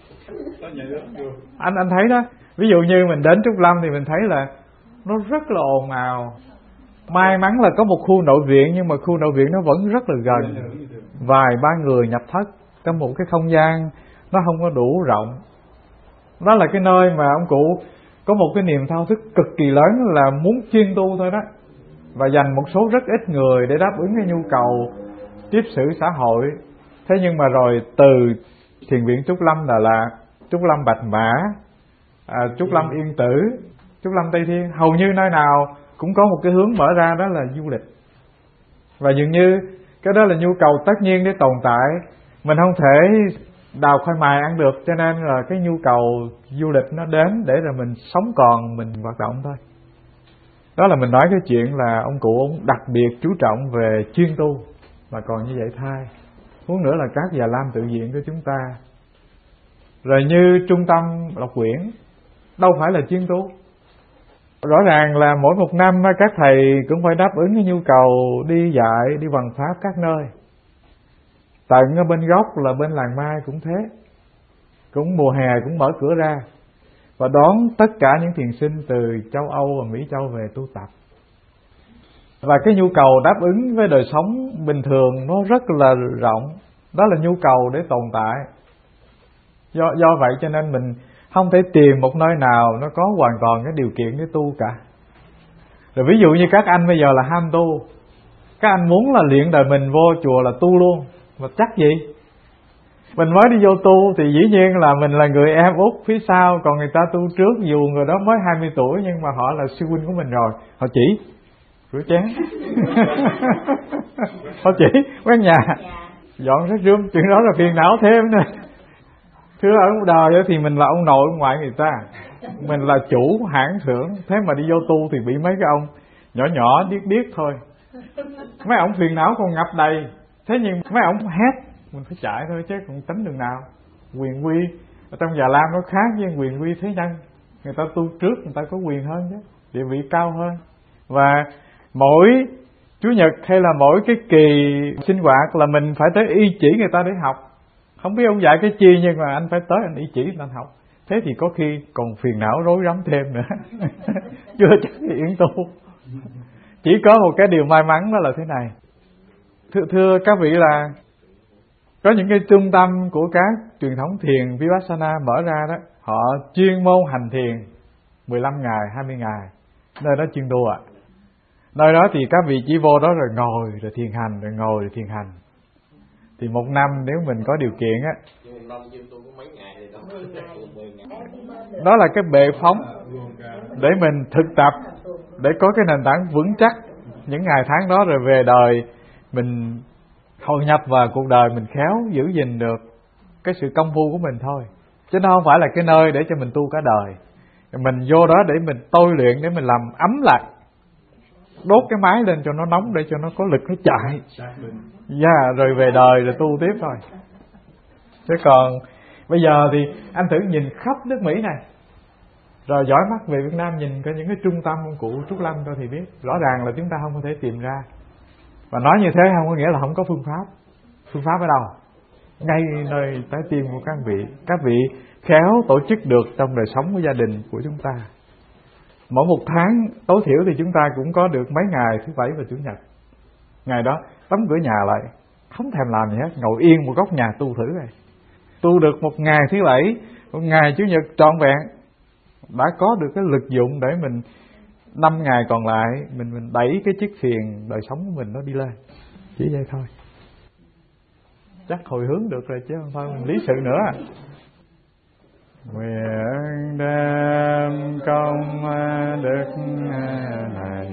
Anh anh thấy đó, ví dụ như mình đến Trúc Lâm thì mình thấy là nó rất là ồn ào. May mắn là có một khu nội viện, nhưng mà khu nội viện nó vẫn rất là gần, vài ba người nhập thất trong một cái không gian nó không có đủ rộng. Đó là cái nơi mà ông cụ có một cái niềm thao thức cực kỳ lớn là muốn chuyên tu thôi đó, và dành một số rất ít người để đáp ứng cái nhu cầu tiếp xử xã hội. Thế nhưng mà rồi từ thiền viện Trúc Lâm Đà Lạt, Trúc Lâm Bạch Mã, à, Trúc Lâm Yên Tử, Trúc Lâm Tây Thiên, hầu như nơi nào cũng có một cái hướng mở ra, đó là du lịch. Và dường như cái đó là nhu cầu tất nhiên để tồn tại. Mình không thể đào khoai mài ăn được, cho nên là cái nhu cầu du lịch nó đến để rồi mình sống còn, mình hoạt động thôi. Đó là mình nói cái chuyện là ông cụ ông đặc biệt chú trọng về chuyên tu, mà còn như vậy thay. Huống nữa là các già lam tự viện của chúng ta. Rồi như trung tâm đọc quyển, đâu phải là chuyên tu. Rõ ràng là mỗi một năm các thầy cũng phải đáp ứng cái nhu cầu đi dạy, đi hoằng pháp các nơi. Tận ở bên gốc là bên làng Mai cũng thế, cũng mùa hè cũng mở cửa ra và đón tất cả những thiền sinh từ châu Âu và Mỹ Châu về tu tập. Và cái nhu cầu đáp ứng với đời sống bình thường nó rất là rộng. Đó là nhu cầu để tồn tại. Do, do vậy cho nên mình không thể tìm một nơi nào nó có hoàn toàn cái điều kiện để tu cả. Rồi ví dụ như các anh bây giờ là ham tu, các anh muốn là luyện đời mình vô chùa là tu luôn, mà chắc gì mình mới đi vô tu thì dĩ nhiên là mình là người em út phía sau, còn người ta tu trước, dù người đó mới hai mươi tuổi nhưng mà họ là sư huynh của mình rồi, họ chỉ rửa chén họ chỉ quét nhà, dọn rác rưm, chuyện đó là phiền não thêm nè. Thưa ở đời thì mình là ông nội ông ngoại người ta, mình là chủ hãng xưởng, thế mà đi vô tu thì bị mấy cái ông nhỏ nhỏ điếc điếc thôi. Mấy ông phiền não còn ngập đầy, thế nhưng mấy ông hét mình phải chạy thôi chứ còn tính đường nào. Quyền quy ở trong Già Lam nó khác với quyền quy thế nhân, người ta tu trước người ta có quyền hơn chứ, địa vị cao hơn. Và mỗi Chủ nhật hay là mỗi cái kỳ sinh hoạt là mình phải tới y chỉ người ta để học. Không biết ông dạy cái chi nhưng mà anh phải tới anh y chỉ anh học. Thế thì có khi còn phiền não rối rắm thêm nữa chưa chắc thì yên tu. Chỉ có một cái điều may mắn đó là thế này. Thưa, thưa các vị là có những cái trung tâm của các truyền thống thiền Vipassana mở ra đó, họ chuyên môn hành thiền mười lăm ngày, hai mươi ngày. Nơi đó chuyên tu ạ. À. Nơi đó thì các vị chỉ vô đó rồi ngồi rồi thiền hành, rồi ngồi rồi thiền hành. Thì một năm nếu mình có điều kiện á, đó là cái bệ phóng để mình thực tập, để có cái nền tảng vững chắc. Những ngày tháng đó rồi về đời mình hội nhập vào cuộc đời, mình khéo giữ gìn được cái sự công phu của mình thôi, chứ nó không phải là cái nơi để cho mình tu cả đời. Mình vô đó để mình tôi luyện, để mình làm ấm lại, đốt cái máy lên cho nó nóng để cho nó có lực nó chạy. Dạ, yeah, rồi về đời rồi tu tiếp thôi. Chứ còn bây giờ thì anh thử nhìn khắp nước Mỹ này, rồi dõi mắt về Việt Nam nhìn có những cái trung tâm ông cụ Trúc Lâm thôi thì biết rõ ràng là chúng ta không có thể tìm ra. Và nói như thế không có nghĩa là không có phương pháp. Phương pháp ở đâu? Ngay nơi trái tim của các vị. Các vị khéo tổ chức được trong đời sống của gia đình của chúng ta. Mỗi một tháng tối thiểu thì chúng ta cũng có được mấy ngày thứ Bảy và Chủ nhật. Ngày đó đóng cửa nhà lại, không thèm làm gì hết, ngồi yên một góc nhà tu thử này. Tu được một ngày thứ Bảy, một ngày Chủ nhật trọn vẹn, đã có được cái lực dụng để mình năm ngày còn lại mình mình đẩy cái chiếc thuyền đời sống của mình nó đi lên. Chỉ vậy thôi. Chắc hồi hướng được rồi chứ không phải mình lý sự nữa. Nguyện đem công đức này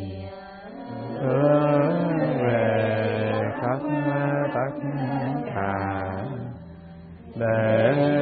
hướng về khắp tất cả để